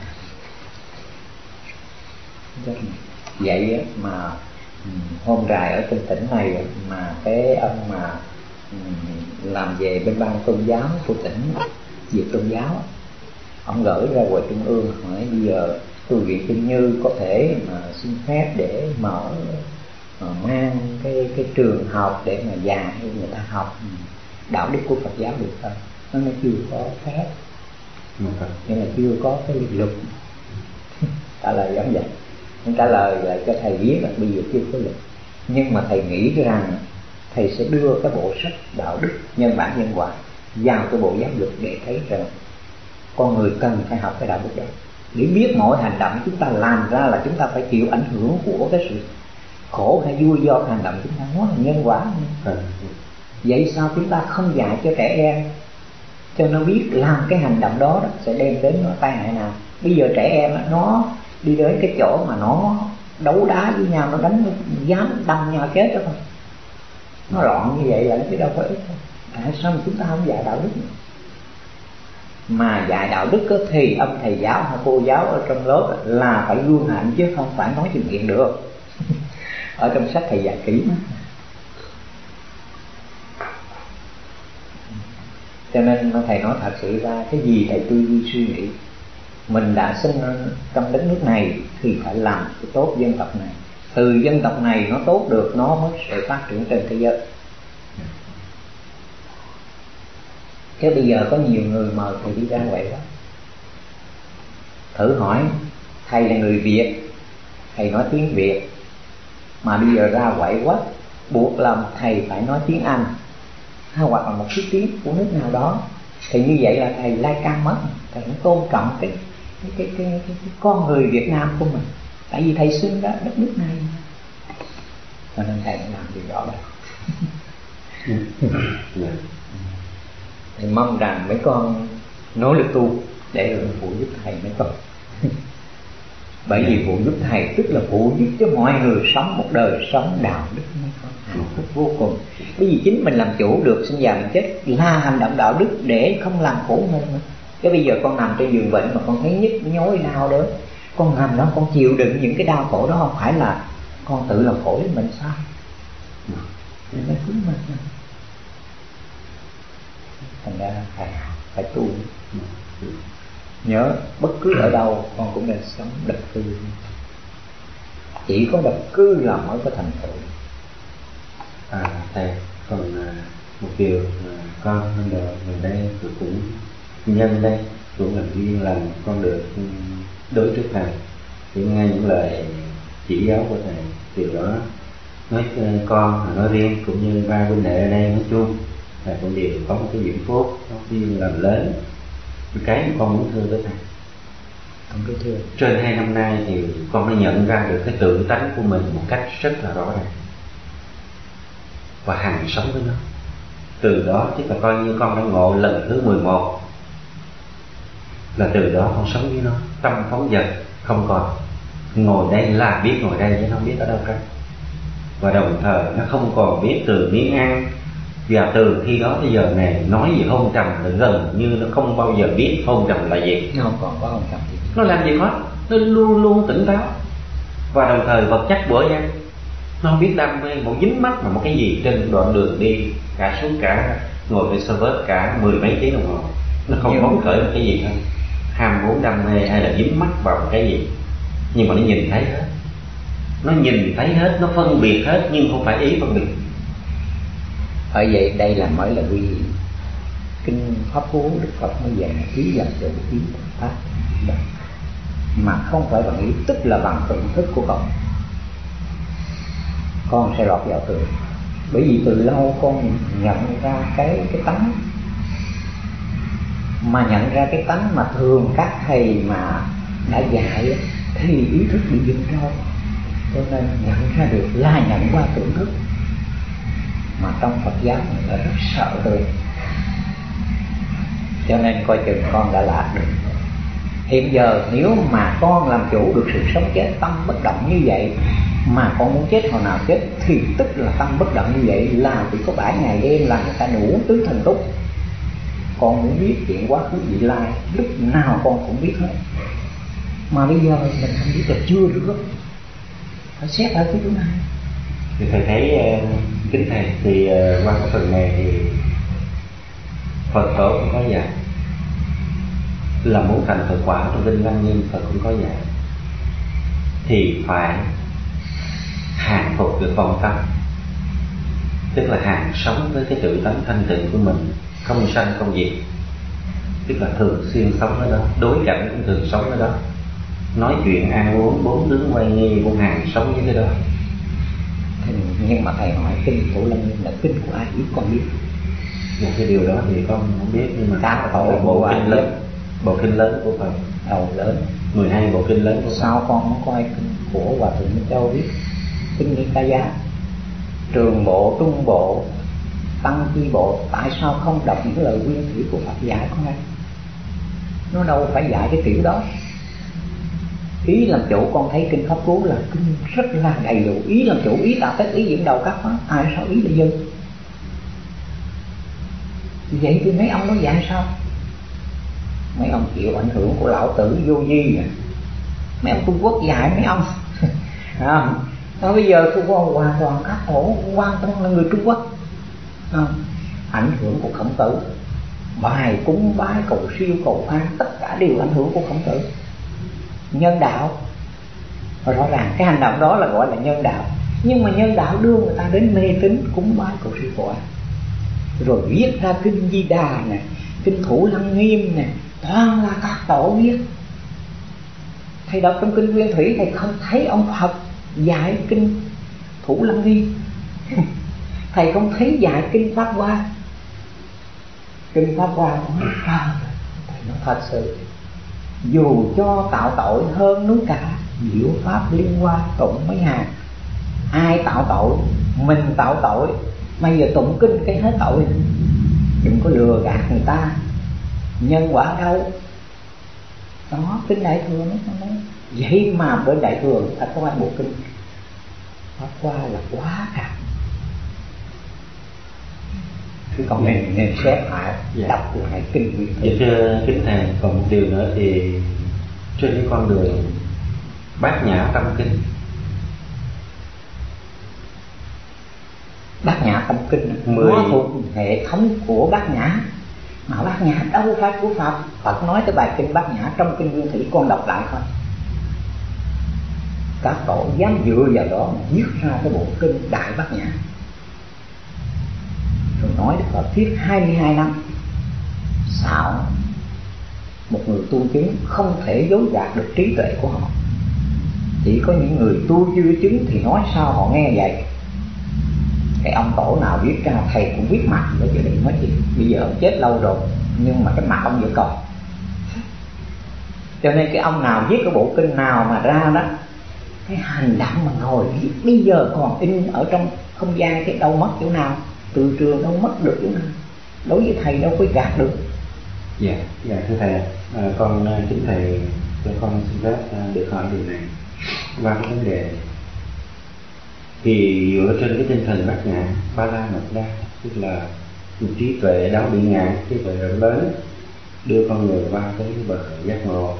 nhận. Vậy mà hôm rày ở trên tỉnh này mà cái ông mà làm về bên ban tôn giáo của tỉnh, việc tôn giáo, ông gửi ra ngoài trung ương hỏi bây giờ tu viện Kim Như có thể mà xin phép để mở mà mang cái cái trường học để mà dạy người ta học đạo đức của Phật giáo được không? Nó nó chưa có phép, nghĩa là chưa có cái luật. Trả lời giống vậy. Ông trả lời lại cho thầy biết là bây giờ chưa có luật, nhưng mà thầy nghĩ rằng thầy sẽ đưa cái bộ sách đạo đức nhân bản nhân quả vào cái bộ giáo dục để thấy rằng con người cần phải học cái đạo đức đó, để biết mỗi hành động chúng ta làm ra là chúng ta phải chịu ảnh hưởng của cái sự khổ hay vui do hành động chúng ta, nó là nhân quả. Ừ. Vậy sao chúng ta không dạy cho trẻ em cho nó biết làm cái hành động đó, đó sẽ đem đến nó tai hại nào? Bây giờ trẻ em đó, nó đi đến cái chỗ mà nó đấu đá với nhau, nó đánh, nó dám đâm nhau chết đó không? Nó loạn như vậy là chứ đâu có ích. Tại sao mà chúng ta không dạy đạo đức nữa? Mà dạy đạo đức thì ông thầy giáo hay cô giáo ở trong lớp là phải gương hạnh chứ không phải nói chuyện miệng được. Ở trong sách thầy dạy kỹ lắm. Cho nên thầy nói thật sự ra cái gì thầy tư duy suy nghĩ, mình đã sinh trong đất nước này thì phải làm cái tốt dân tộc này. Từ dân tộc này nó tốt được, nó mới sẽ phát triển trên thế giới. Chứ bây giờ có nhiều người mời thầy đi ra ngoài đó. Thử hỏi thầy là người Việt, thầy nói tiếng Việt, mà bây giờ ra quậy quá, buộc lòng thầy phải nói tiếng Anh hay hoặc là một cái tiếng của nước nào đó, thì như vậy là thầy lai căng mất. Thầy cũng tôn trọng cái cái, cái, cái, cái, cái con người Việt Nam của mình, tại vì thầy sinh ra đất nước này, cho nên thầy làm điều rõ đó. Thì mong rằng mấy con nỗ lực tu để phụ giúp thầy mấy con. Bởi vì phụ giúp thầy tức là phụ giúp cho mọi người sống một đời sống đạo đức mấy con, hạnh phúc vô cùng. Bởi vì chính mình làm chủ được sinh già mình chết là hành động đạo đức để không làm khổ mình nữa. Cái bây giờ con nằm trên giường bệnh mà con thấy nhức nhối đau đớn, con nằm đó con chịu đựng những cái đau khổ đó, không phải là con tự làm khổ với mình sao? Nên mới cứu mình. Thành ra phải phải tu. Nhớ bất cứ ở đâu con cũng nên sống độc cư. Chỉ có độc cư là mới có thành tựu. À thầy, còn một điều mà con hôm giờ gần đây tôi cũng nhân đây cũng làm duyên làm con được đối trước thầy, thì nghe những lời chỉ giáo của thầy, điều đó nói con nói riêng cũng như ba huynh đệ ở đây nói chung thầy cũng đều có một cái diễm phúc nó duyên làm lớn. Cái con muốn thưa với thầy, con cứ thưa. Trên hai năm nay thì con đã nhận ra được cái tự tánh của mình một cách rất là rõ ràng và hằng sống với nó. Từ đó tức là coi như con đã ngộ lần thứ mười một, là từ đó con sống với nó, tâm phóng dật, không còn ngồi đây là biết ngồi đây chứ không biết ở đâu cả. Và đồng thời nó không còn biết từ miếng ăn. Và từ khi đó tới giờ này nói gì hôn trầm là gần như nó không bao giờ biết hôn trầm là gì. Nó không còn có hôn trầm gì. Nó làm gì hết, nó luôn luôn tỉnh táo. Và đồng thời vật chất bữa gian, nó không biết đam mê một dính mắt mà một cái gì trên đoạn đường đi, cả suốt cả ngồi trên xe bus cả mười mấy tiếng đồng hồ, nó không phóng khởi một cái gì hết, ham muốn đam mê hay là dính mắt vào một cái gì. Nhưng mà nó nhìn thấy hết, nó nhìn thấy hết, nó phân biệt hết, nhưng không phải ý phân biệt. Bởi vậy đây là mới là quy kinh pháp cú Đức Phật mới dạy ý dành cho ý pháp, mà không phải bằng ý, tức là bằng tự thức của con. Con sẽ lọt vào tường, bởi vì từ lâu con nhận ra cái cái tánh, mà nhận ra cái tánh mà thường các thầy mà đã dạy thì ý thức bị dừng rồi, cho nên nhận ra được là nhận qua tưởng thức. Mà trong Phật giáo mình là rất sợ tường, Cho nên coi chừng con đã lạc được. Hiện giờ nếu mà con làm chủ được sự sống chết, tâm bất động như vậy, mà con muốn chết hồi nào chết, thì tức là tâm bất động như vậy là chỉ có bảy ngày đêm là người ta đủ tứ thần túc. Con muốn biết chuyện quá khứ vị lai, lúc nào con cũng biết hết. Mà bây giờ mình không biết là chưa được, phải xét ở cái chỗ này. Thì thầy thấy uh, kính thầy thì uh, qua cái phần này thì Phật tổ cũng có dạy là muốn thành Phật quả trong Kinh Lăng Nghiêm, Phật cũng có dạy thì phải hàng phục được vọng tâm, tức là hàng sống với cái tự tánh thanh tịnh của mình, không sanh không diệt, tức là thường xuyên sống ở đó, đối cảnh cũng thường sống ở đó, nói chuyện ăn uống bốn tướng quay nghi buôn hàng sống với cái đó. Nhưng mà thầy hỏi kinh Thủ Lăng Nghiêm là kinh của ai biết con biết? Một cái điều đó thì con không biết, nhưng mà các tổ là bộ kinh lớn, bộ kinh lớn của Phật, đầu lớn, mười hai bộ kinh lớn của Phật. Sao con không coi kinh của Hòa Thượng Minh Châu biết? Kinh Nikaya, Trường Bộ, Trung Bộ, Tăng Chi Bộ, tại sao không đọc những lời nguyên thủy của Phật dạy con nghe? Nó đâu phải dạy cái kiểu đó. Ý làm chủ con thấy kinh Pháp Cú là kinh rất là đầy đủ. Ý làm chủ, ý tạo tất, ý diễn đầu cấp đó. Ai sao ý là dư? Vậy thì mấy ông nói dạy sao? Mấy ông chịu ảnh hưởng của lão tử Vô Di nè, mấy ông Trung Quốc dạy mấy ông à, à, bây giờ tôi có hoàn toàn các tổ hoàn toàn là người Trung Quốc à, ảnh hưởng của Khổng Tử, bài cúng bái cầu siêu cầu an tất cả đều ảnh hưởng của Khổng Tử. Nhân đạo, rõ ràng cái hành động đó là gọi là nhân đạo, nhưng mà nhân đạo đưa người ta đến mê tín cúng bái cầu siêu cầu an, rồi viết ra kinh Di Đà nè, kinh Thủ Lăng Nghiêm nè, toàn là các tổ viết. Thầy đọc trong kinh Nguyên Thủy thầy không thấy ông Phật dạy kinh Thủ Lăng Nghiêm thầy không thấy dạy kinh Pháp Hoa. Kinh Pháp Hoa nói à, thầy nói thật sự, dù cho tạo tội hơn núi cả, diệu pháp liên hoa tụng mấy hàng. Ai tạo tội? Mình tạo tội. Bây giờ tụng kinh cái hết tội. Đừng có lừa gạt người ta. Nhân quả đâu? Đó, kinh Đại Thừa nó nói. Vậy mà bên Đại Thừa ta có hai bộ kinh Pháp Hoa là quá cả. Còn nên, nên xét lại đọc lại kinh Nguyên Thủy. Dạ thưa kính thầy, còn một điều nữa thì trên cái con đường Bát Nhã Tâm Kinh. Bát Nhã Tâm Kinh Mười... nó thuộc hệ thống của Bát Nhã, mà Bát Nhã đâu phải của Phật. Phật nói cái bài kinh Bát Nhã trong kinh Nguyên Thủy con đọc lại thôi. Các tổ dám dựa vào đó mà viết ra cái bộ kinh Đại Bát Nhã, rồi nói Đức Phật thuyết hai mươi hai năm xạo một người tu chứng không thể dối gạt được trí tuệ của họ. Chỉ có những người tu chưa chứng thì nói sao họ nghe vậy. Cái ông tổ nào viết ra thầy cũng biết mặt để cho định nói chuyện. Bây giờ ông chết lâu rồi nhưng mà cái mặt ông vẫn còn. Cho nên cái ông nào viết cái bộ kinh nào mà ra đó, cái hành động mà ngồi viết bây giờ còn in ở trong không gian, cái đâu mất chỗ nào, từ trường đâu mất được chỗ nào. Đối với thầy đâu có gạt được. Dạ, dạ thưa thầy, à, con kính thầy cho con xin phép à, được hỏi điều này qua cái vấn đề. Thì dựa trên cái tinh thần Bát Nhã Ba La Mật Đa, tức là một trí tuệ đáo bị ngạn, trí tuệ rộng lớn đưa con người qua tới cái bờ giác ngộ,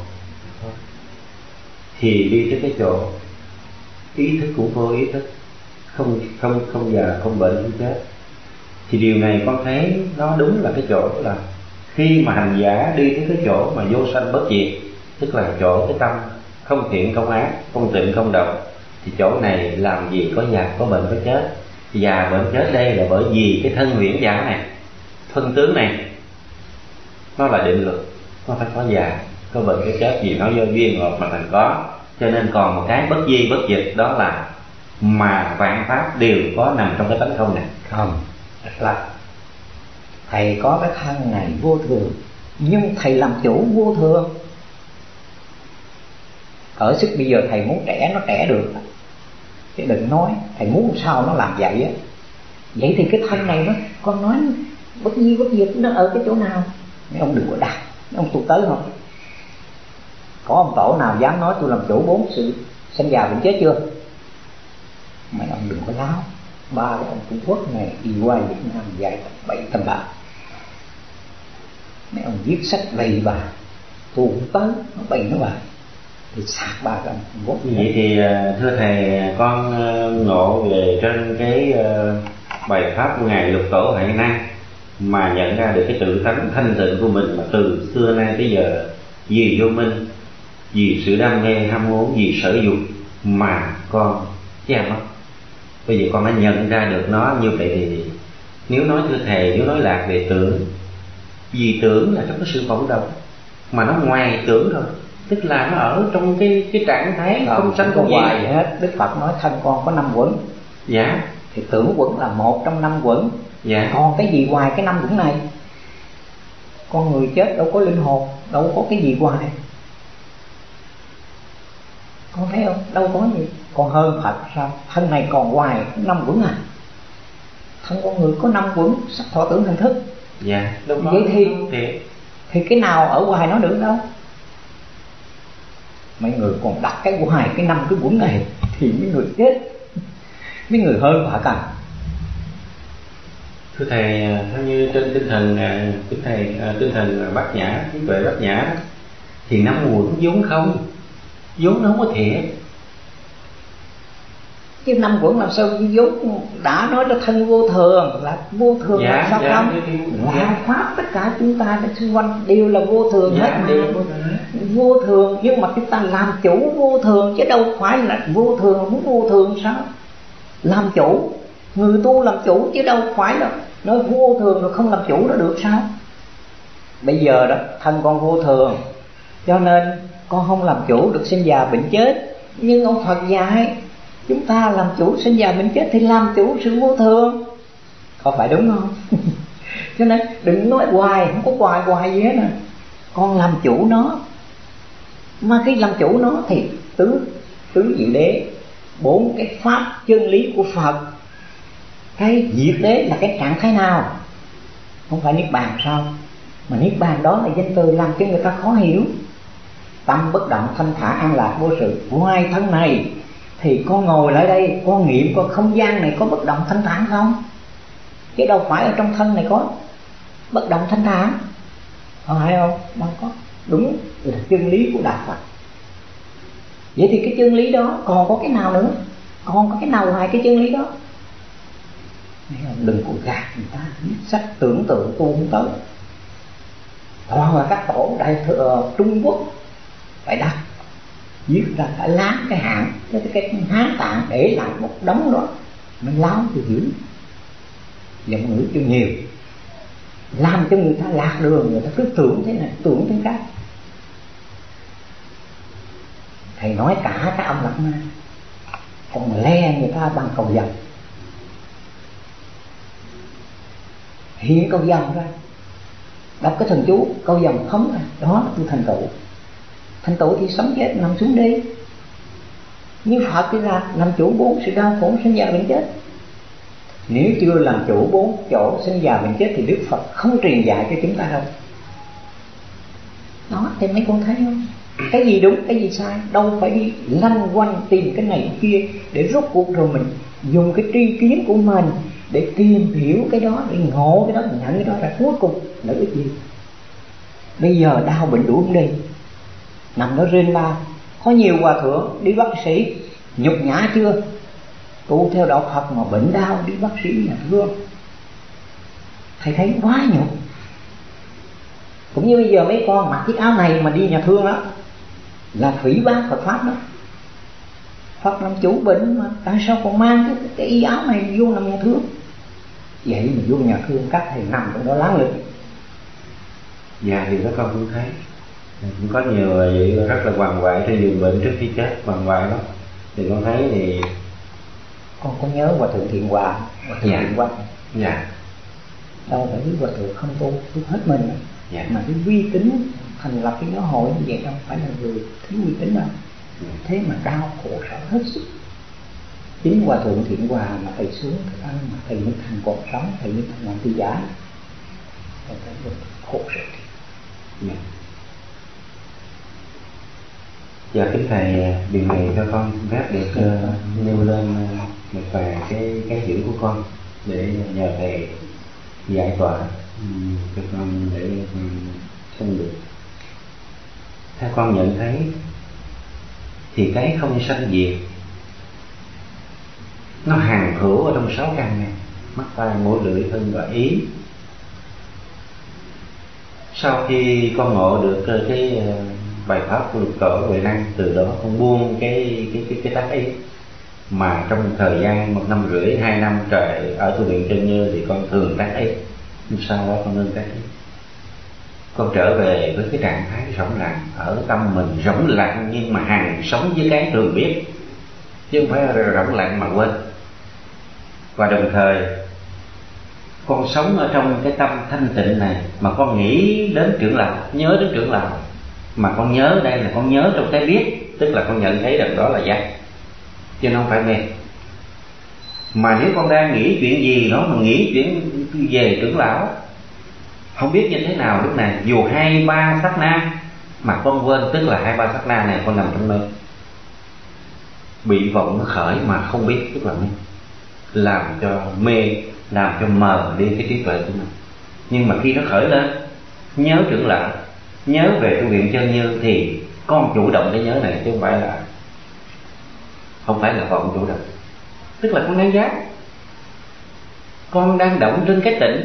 thì đi tới cái chỗ ý thức cũng vô ý thức, không không không già không bệnh không chết. Thì điều này con thấy nó đúng là cái chỗ là khi mà hành giả đi tới cái chỗ mà vô sanh bất diệt, tức là chỗ cái tâm không thiện không ác, không tịnh không động, thì chỗ này làm gì có già có bệnh có chết. Già bệnh chết đây là bởi vì cái thân huyễn giả này, thân tướng này nó là định luật, nó phải có già có bệnh có chết, vì nó do duyên hợp mà thành có. Cho nên còn một cái bất di bất diệt, đó là mà vạn pháp đều có nằm trong cái tánh không này. Không, là thầy có cái thân này vô thường, nhưng thầy làm chủ vô thường. Ở sức bây giờ thầy muốn trẻ nó trẻ được, chứ đừng nói thầy muốn sao nó làm vậy á. Vậy thì cái thân này nó, con nói bất di bất diệt nó ở cái chỗ nào? mấy ông đừng có đặt, mấy ông tu tới không? Có ông tổ nào dám nói tôi làm chủ bốn sự sinh già bệnh chết chưa? Mấy ông đừng có láo. Ba cái ông Trung Quốc này đi qua Việt Nam dạy bảy tâm đạo, mấy ông viết sách bậy bà, tôi cũng tới nó bậy nó bà thì sạc ba cái ông Trung Quốc. Vậy thì thưa thầy, con ngộ về trên cái bài pháp của ngài Lục Tổ Huệ Năng mà nhận ra được cái tự tánh thanh tịnh của mình mà từ xưa nay tới giờ vì vô minh, vì sự đam mê ham muốn, vì sở dục mà con che mất. Bây giờ con đã nhận ra được nó như vậy thì nếu nói thưa thầy, nếu nói lạc về tưởng, vì tưởng là trong cái sự vọng động mà nó ngoài tưởng rồi, tức là nó ở trong cái cái trạng thái không, không sanh không hoài hết. Đức Phật nói thân con có năm quẩn. Dạ. Thì tưởng quẩn là một trong năm quẩn. Dạ. Còn cái gì ngoài cái năm quẩn này? Con người chết đâu có linh hồn, đâu có cái gì ngoài. Con thấy không? Đâu có gì. Còn hơn Phật sao? Thân này còn ngoài năm quẩn à? Thân con người có năm quẩn, sắc thọ tưởng hành thức. Dạ. Đâu có. Vậy thì, thì thì cái nào ở ngoài nó được đâu? Mấy người còn đặt cái ngoài cái năm cái quẩn này thì mấy người chết, mấy người hơn Phật à. Thưa thầy, theo như trên tinh thần tinh thầy tinh thần bát nhã, trí tuệ bát nhã thì năm quẩn vốn không, vốn nó không có thiệt. Chứ năm quẩn làm sao vốn đã nói là thân vô thường, là vô thường. Dạ, là sao dạ, không? Là dạ. Pháp tất cả chúng ta xung quanh đều là vô thường Dạ, hết mà. đều vô, vô thường, nhưng mà chúng ta làm chủ vô thường chứ đâu phải là vô thường muốn vô thường sao? Làm chủ, người tu làm chủ chứ đâu phải là nói vô thường rồi không làm chủ nó được sao? Bây giờ đó thân con vô thường cho nên con không làm chủ được sinh già bệnh chết. Nhưng ông Phật dạy chúng ta làm chủ sinh già bệnh chết thì làm chủ sự vô thường, có phải đúng không? Cho nên đừng nói hoài, không có hoài hoài gì hết nè. Con làm chủ nó, mà khi làm chủ nó thì tứ tứ diệu đế, bốn cái pháp chân lý của Phật. Cái diệt đế là cái trạng thái nào? Không phải niết bàn sao? Mà niết bàn đó là danh từ làm cho người ta khó hiểu. Tâm bất động thanh thản an lạc vô sự. Ngoài thân này thì con ngồi lại đây, con nghiệm con không gian này có bất động thanh thản không? Chứ đâu phải ở trong thân này có bất động thanh thản, phải không? Đâu có. Đúng là chân lý của Đạo Phật. Vậy thì cái chân lý đó còn có cái nào nữa? Còn có cái nào ngoài cái chân lý đó? Đừng có gạt người ta, viết sách tưởng tượng tu không tới. Toàn là các tổ đại thừa Trung Quốc phải đặt viết ra phải láng cái hạng, cái cái Hán Tạng để lại một đống đó mới láo thì hiểu. Giọng ngữ cho nhiều, làm cho người ta lạc đường, người ta cứ tưởng thế này, tưởng thế khác. Thầy nói cả cái âm lặng ma, còn le người ta bằng cầu vồng. Hiện câu vồng ra, đọc cái thần chú câu vồng phóng ra, đó là tôi thành tựu. Thành tựu thì sống chết nằm xuống đi. Như Phật thì là làm chủ bốn sự đau khổ sinh già bệnh chết. Nếu chưa làm chủ bốn chỗ sinh già bệnh chết thì Đức Phật không truyền dạy cho chúng ta đâu. Đó thì mấy con thấy không? Cái gì đúng, cái gì sai, đâu phải đi lanh quanh tìm cái này cái kia để rốt cuộc rồi mình dùng cái tri kiến của mình để tìm hiểu cái đó, để ngộ cái đó, nhận cái đó ra, cuối cùng lợi ích gì? Bây giờ đau bệnh đuổi không đi, nằm đó rên la. Có nhiều hòa thượng đi bác sĩ nhục nhã chưa? Tu theo đạo Phật mà bệnh đau đi bác sĩ nhà thương, thầy thấy quá nhục. Cũng như bây giờ mấy con mặc chiếc áo này mà đi nhà thương đó là phỉ báng Phật Pháp đó. Phật làm chủ bệnh mà tại sao còn mang cái, cái y áo này vô nằm nhà thương? Vậy mà vô nhà thương các thầy nằm trong đó láng lực. Dạ thì các con cũng thấy cũng có nhiều vậy rất là hoàng hoại trên giường bệnh trước khi chết, hoàng hoại lắm. Thì con thấy thì con có nhớ Hòa Thượng Thiện Hòa, Hòa Thượng dạ. Thiện Hòa dạ. đâu phải biết Hòa Thượng không tu, tu hết mình dạ. mà cái uy tín thành lập cái giáo hội như vậy đâu phải là người thiếu uy tín đâu. dạ. Thế mà đau khổ sở hết sức. Chính Hòa Thượng Thiện Hòa mà thầy xuống thầy ăn mà thầy mới thành còn sống, thầy mới thành làm tư giả, thầy thấy được khổ sở. Dạ. Dạ kính thầy, điều này cho con phép được uh, nêu lên uh, một vài cái cái hiểu của con để nhờ thầy giải tỏa um, cho con để um, không được. Theo con nhận thấy thì cái không sanh diệt nó hằng hữu ở trong sáu căn này: mắt, tai, mũi, lưỡi, thân và ý. Sau khi con ngộ được cái bài pháp của lục tổ Huệ Năng, từ đó con buông cái cái cái cái tác ý, mà trong thời gian một năm rưỡi hai năm trời ở tu viện Chân Như thì con thường tác ý, nhưng sau đó con ngưng tác ý. Con trở về với cái trạng thái rỗng lặng, ở tâm mình rỗng lặng nhưng mà hằng sống với cái thường biết, chứ không phải là rỗng lặng mà quên. Và đồng thời con sống ở trong cái tâm thanh tịnh này mà con nghĩ đến trưởng lão, nhớ đến trưởng lão, mà con nhớ đây là con nhớ trong cái biết, tức là con nhận thấy rằng đó là giác, chứ nó không phải mê. Mà nếu con đang nghĩ chuyện gì đó mà nghĩ chuyện về trưởng lão, không biết như thế nào lúc này, dù hai ba sát na mà con quên, tức là hai ba sát na này con nằm trong mê, bị vọng nó khởi mà không biết, tức là mê, làm cho mê, làm cho mờ đi cái trí tuệ của mình. Nhưng mà khi nó khởi lên, nhớ trưởng lão, nhớ về tu viện Chân Như, thì con chủ động cái nhớ này, chứ không phải là không phải là vọng chủ động. Tức là con đang giác, con đang động trên cái tịnh.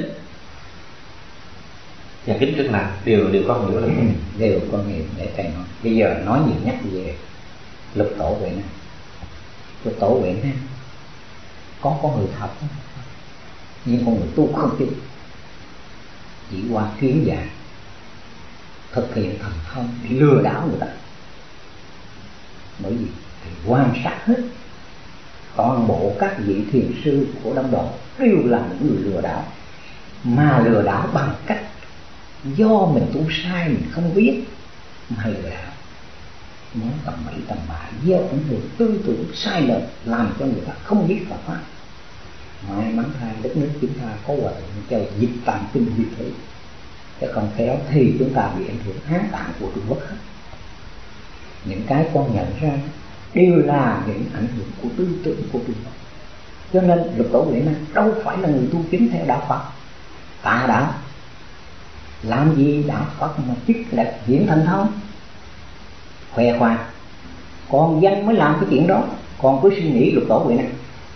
Và kính trước là điều điều con hiểu là ừ, điều con hiểu để thầy nói. Bây giờ nói nhiều nhắc về lục tổ Huệ Năng. Lục tổ Huệ Năng có con người thật, nhưng con người tu không tin, chỉ qua kiến giả thực hiện thần thông để lừa đảo người ta. Bởi vì thầy quan sát hết toàn bộ các vị thiền sư của Đông Độ đều là những người lừa đảo, mà lừa đảo bằng cách do mình tu sai mình không biết mà lừa đảo. Nói tầm bậy tầm bạ, do ảnh hưởng tư tưởng sai lệch làm cho người ta không biết Phật pháp. May mắn thay đất nước chúng ta có Hòa Thượng cho dịch tạng kinh như thế, chứ không khéo thì chúng ta bị ảnh hưởng Hán Tạng của Trung Quốc hết. Những cái con nhận ra đều là những ảnh hưởng của tư tưởng của Trung Quốc. Cho nên lục tổ Huệ Năng đâu phải là người tu chính theo đạo Phật, tà đạo. Làm gì đạo Phật mà chức là hiện thần thông khoe khoang, còn danh mới làm cái chuyện đó. Còn cứ suy nghĩ lục tổ Huệ Năng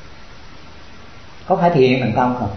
có phải thể hiện thành công không?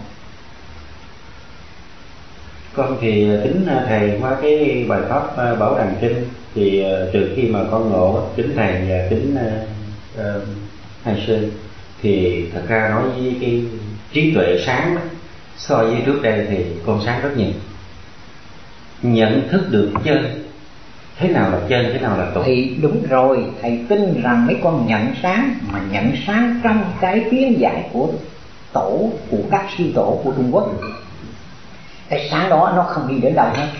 Con thì kính thầy qua cái bài pháp Bảo Đàn Kinh, thì từ khi mà con ngộ kính thầy và kính uh, thầy sư, thì thật ra nói với cái trí tuệ sáng đó, so với trước đây thì con sáng rất nhiều. Nhận thức được chân, thế nào là chân, thế nào là tục. Thì đúng rồi, thầy tin rằng mấy con nhận sáng, mà nhận sáng trong cái kiến giải của tổ, của các sư tổ của Trung Quốc. Cái sáng đó nó không đi đến đâu hết,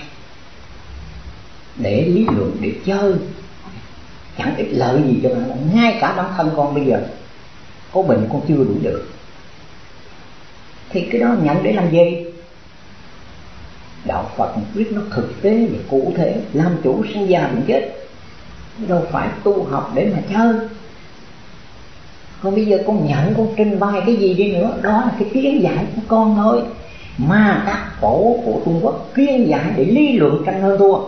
để lý luận, để chơi, chẳng ích lợi gì cho bạn. Ngay cả bản thân con bây giờ có bệnh con chưa đủ được, thì cái đó nhận để làm gì? Đạo Phật biết nó thực tế và cụ thể, làm chủ sinh già bệnh chết, đâu phải tu học để mà chơi. Còn bây giờ con nhận, con trình bày cái gì đi nữa, đó là cái kiến giải của con thôi. Mà các cổ của Trung Quốc kiến giải để lý luận tranh hơn thua.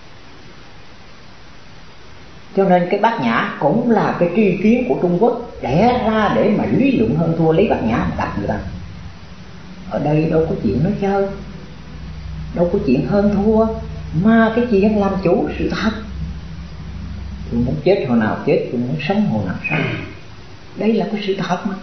Cho nên cái Bát Nhã cũng là cái tri kiến của Trung Quốc đẻ ra để mà lý luận hơn thua, lấy Bát Nhã mà đặt người ta. Ở đây đâu có chuyện nói chơi, đâu có chuyện hơn thua, mà cái chuyện làm chủ sự thật. Tôi muốn chết hồi nào chết, tôi muốn sống hồi nào sống. Đây là cái sự thật mà.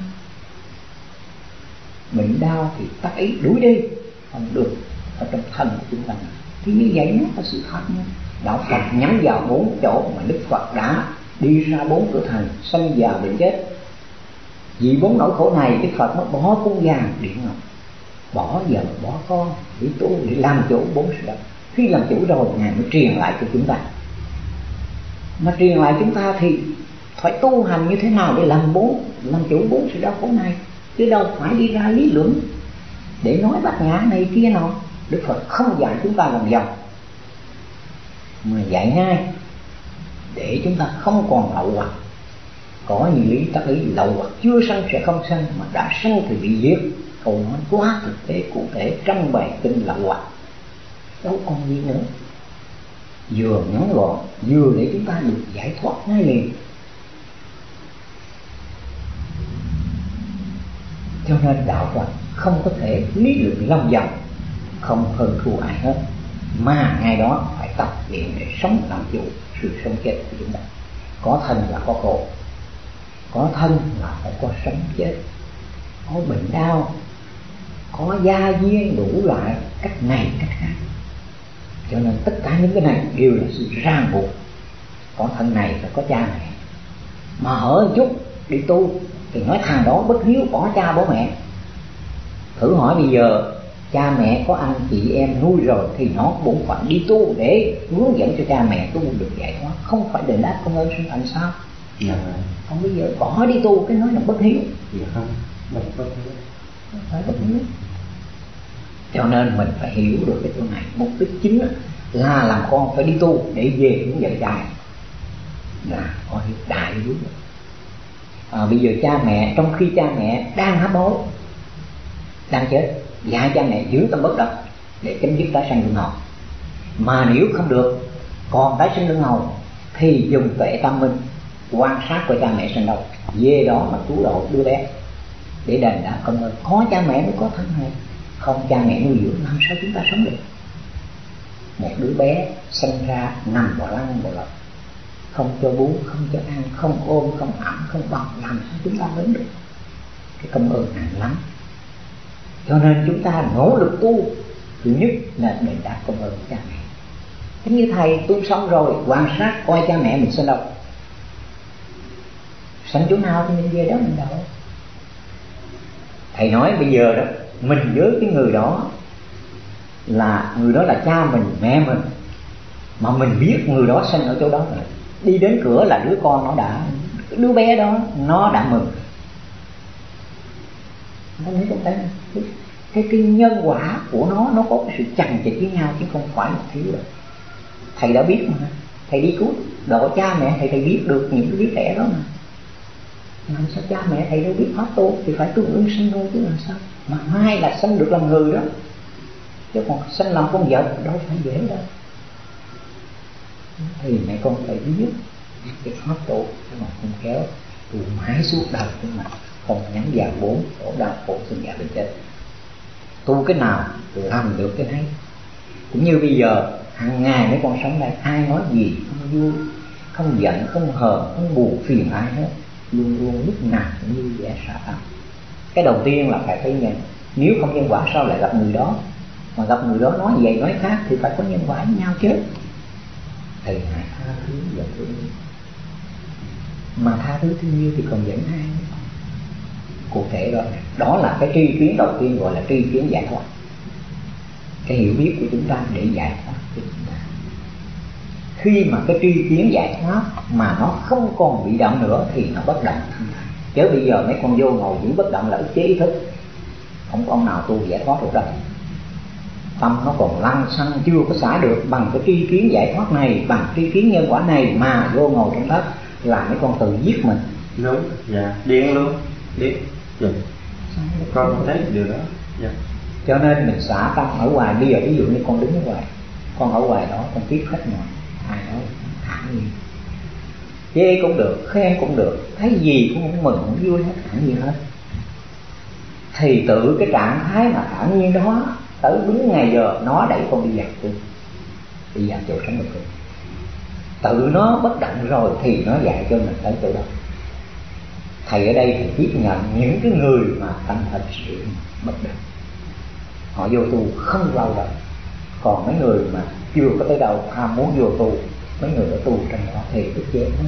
Bệnh đau thì tác ý đuổi đi, không được. Ở trong thân của chúng ta thì như vậy nó là sự thật nha. Đạo Phật nhắm vào bốn chỗ mà Đức Phật đã đi ra bốn cửa thành: sanh già bệnh chết. Vì bốn nỗi khổ này Đức Phật mới bỏ cung vàng điện ngọc, bỏ vợ bỏ con để tu, để làm chủ bốn sự đất. Khi làm chủ rồi Ngài mới truyền lại cho chúng ta. Mà truyền lại chúng ta thì phải tu hành như thế nào để làm bốn làm chủ bốn sự đau khổ này, chứ đâu phải đi ra lý luận để nói Bát Nhã này kia nọ. Đức Phật không dạy chúng ta làm vòng. mà dạy ngay để chúng ta không còn lậu hoặc. Có nhiều lý tác ý lậu hoặc chưa sanh sẽ không sanh, mà đã sanh thì bị giết. Câu nói quá thực tế cụ thể trong bài kinh lậu hoặc, đâu còn gì nữa. Vừa ngắn gọn, vừa để chúng ta được giải thoát ngay liền. Cho nên đạo Phật không có thể lý luận lòng vòng, không hơn thua ai hết, mà ngày đó phải tập luyện để sống làm chủ sự sống chết của chúng ta. Có thân là có khổ, có thân là phải có sống chết, có bệnh đau, có gia duyên đủ loại cách này cách khác. Cho nên tất cả những cái này đều là sự ràng buộc. Có thân này phải có cha mẹ, mà hở một chút đi tu thì nói thằng đó bất hiếu, bỏ cha bỏ mẹ. Thử hỏi bây giờ cha mẹ có anh chị em nuôi rồi thì nó cũng phải đi tu để hướng dẫn cho cha mẹ tu được giải thoát, không phải đền đáp công ơn sinh thành sao? Dạ. Không bây giờ bỏ đi tu cái nói là bất hiếu. Dạ không, bất hiếu. Không phải bất hiếu. Cho nên mình phải hiểu được cái chỗ này. Mục đích chính là làm con phải đi tu để về hướng dẫn cha, là có hiểu đại hiếu. À, bây giờ cha mẹ trong khi cha mẹ đang hấp hối, đang chết, dạy cha mẹ giữ tâm bất động để chấm dứt tái sanh luân hồi. Mà nếu không được còn tái sinh luân hồi thì dùng tuệ tâm minh quan sát của cha mẹ sinh đâu, về đó mà cứu độ đứa bé để đền đáp công ơn. Có cha mẹ mới có thân này, không cha mẹ nuôi dưỡng làm sao chúng ta sống được? Một đứa bé sinh ra nằm bò lăn bò lật, không cho bú, không cho ăn, không ôm, không ẩm, không bọc, làm sao chúng ta lớn được? Cái công ơn nặng lắm. Cho nên chúng ta nỗ lực tu, thứ nhất là đền đáp công ơn cha mẹ. Thế như thầy tu xong rồi quan sát coi cha mẹ mình sinh đâu, sanh chỗ nào thì mình về đó mình đậu. Thầy nói bây giờ đó mình với cái người đó là người đó là cha mình, mẹ mình, mà mình biết người đó sinh ở chỗ đó rồi, đi đến cửa là đứa con nó đã, đứa bé đó nó đã mừng. Nó thấy trong đấy cái cái nhân quả của nó nó có cái sự chằng chịt với nhau chứ không phải là thiếu rồi. Thầy đã biết mà, thầy đi cứu độ cha mẹ thầy, thầy biết được những cái đứa trẻ đó mà. Làm sao cha mẹ thầy đâu biết pháp tu thì phải tương ứng sinh thôi chứ làm sao. Mà hai là sinh được làm người đó, chứ còn sinh làm con vật đâu phải dễ đâu. Thì mẹ con phải biết cái pháp tu, chứ mà không kéo tu mãi suốt đời của mình, không nhắm vào bốn khổ đau khổ sinh già bệnh chết. Tu cái nào làm được cái đấy. Cũng như bây giờ hàng ngày mấy con sống đây, ai nói gì không vui, không giận, không hờn, không buồn phiền ai hết, luôn luôn lúc nào cũng như vẻ sợ. Cái đầu tiên là phải thấy nhân. Nếu không nhân quả sao lại gặp người đó? Mà gặp người đó nói vậy nói khác thì phải có nhân quả với nhau chứ. Thầy hãy tha thứ và thương yêu. Mà tha thứ thương yêu thì còn dẫn ai nữa. Cụ thể đó, đó là cái tri kiến đầu tiên gọi là tri kiến giải thoát. Cái hiểu biết của chúng ta để giải thoát của chúng ta. Khi mà cái tri kiến giải thoát mà nó không còn bị động nữa thì nó bất động. Chứ bây giờ mấy con vô ngồi giữ bất động là ức chế ý thức, không có ông nào tu giải thoát được đâu. Tâm nó còn lăng xăng chưa có xả được bằng cái tri kiến giải thoát này, bằng tri kiến nhân quả này mà vô ngồi trong thất là mấy con tự giết mình. Đúng, dạ, điên luôn, điên. Dạ. Con không thấy điều đó. Dạ. Cho nên mình xả tâm ở ngoài. Bây giờ ví dụ như con đứng ở ngoài, con ở ngoài đó con tiếp khách ngoài, ai nói thẳng nhiên, chê cũng được, khen cũng được, thấy gì cũng không mừng không vui hết, thẳng nhiên hết. Thì tự cái trạng thái mà thẳng nhiên đó tới đúng ngày giờ nó đẩy con đi vào tu, đi vào chỗ sống được tu. Tự nó bất động rồi thì nó dạy cho mình tới chỗ đó. Thầy ở đây thì tiếp nhận những cái người mà tâm thật sự bất động, họ vô tu không lâu đâu. Còn mấy người mà chưa có tới đâu tham muốn vô tu, mấy người đã tu trong đó thì ức chế hết.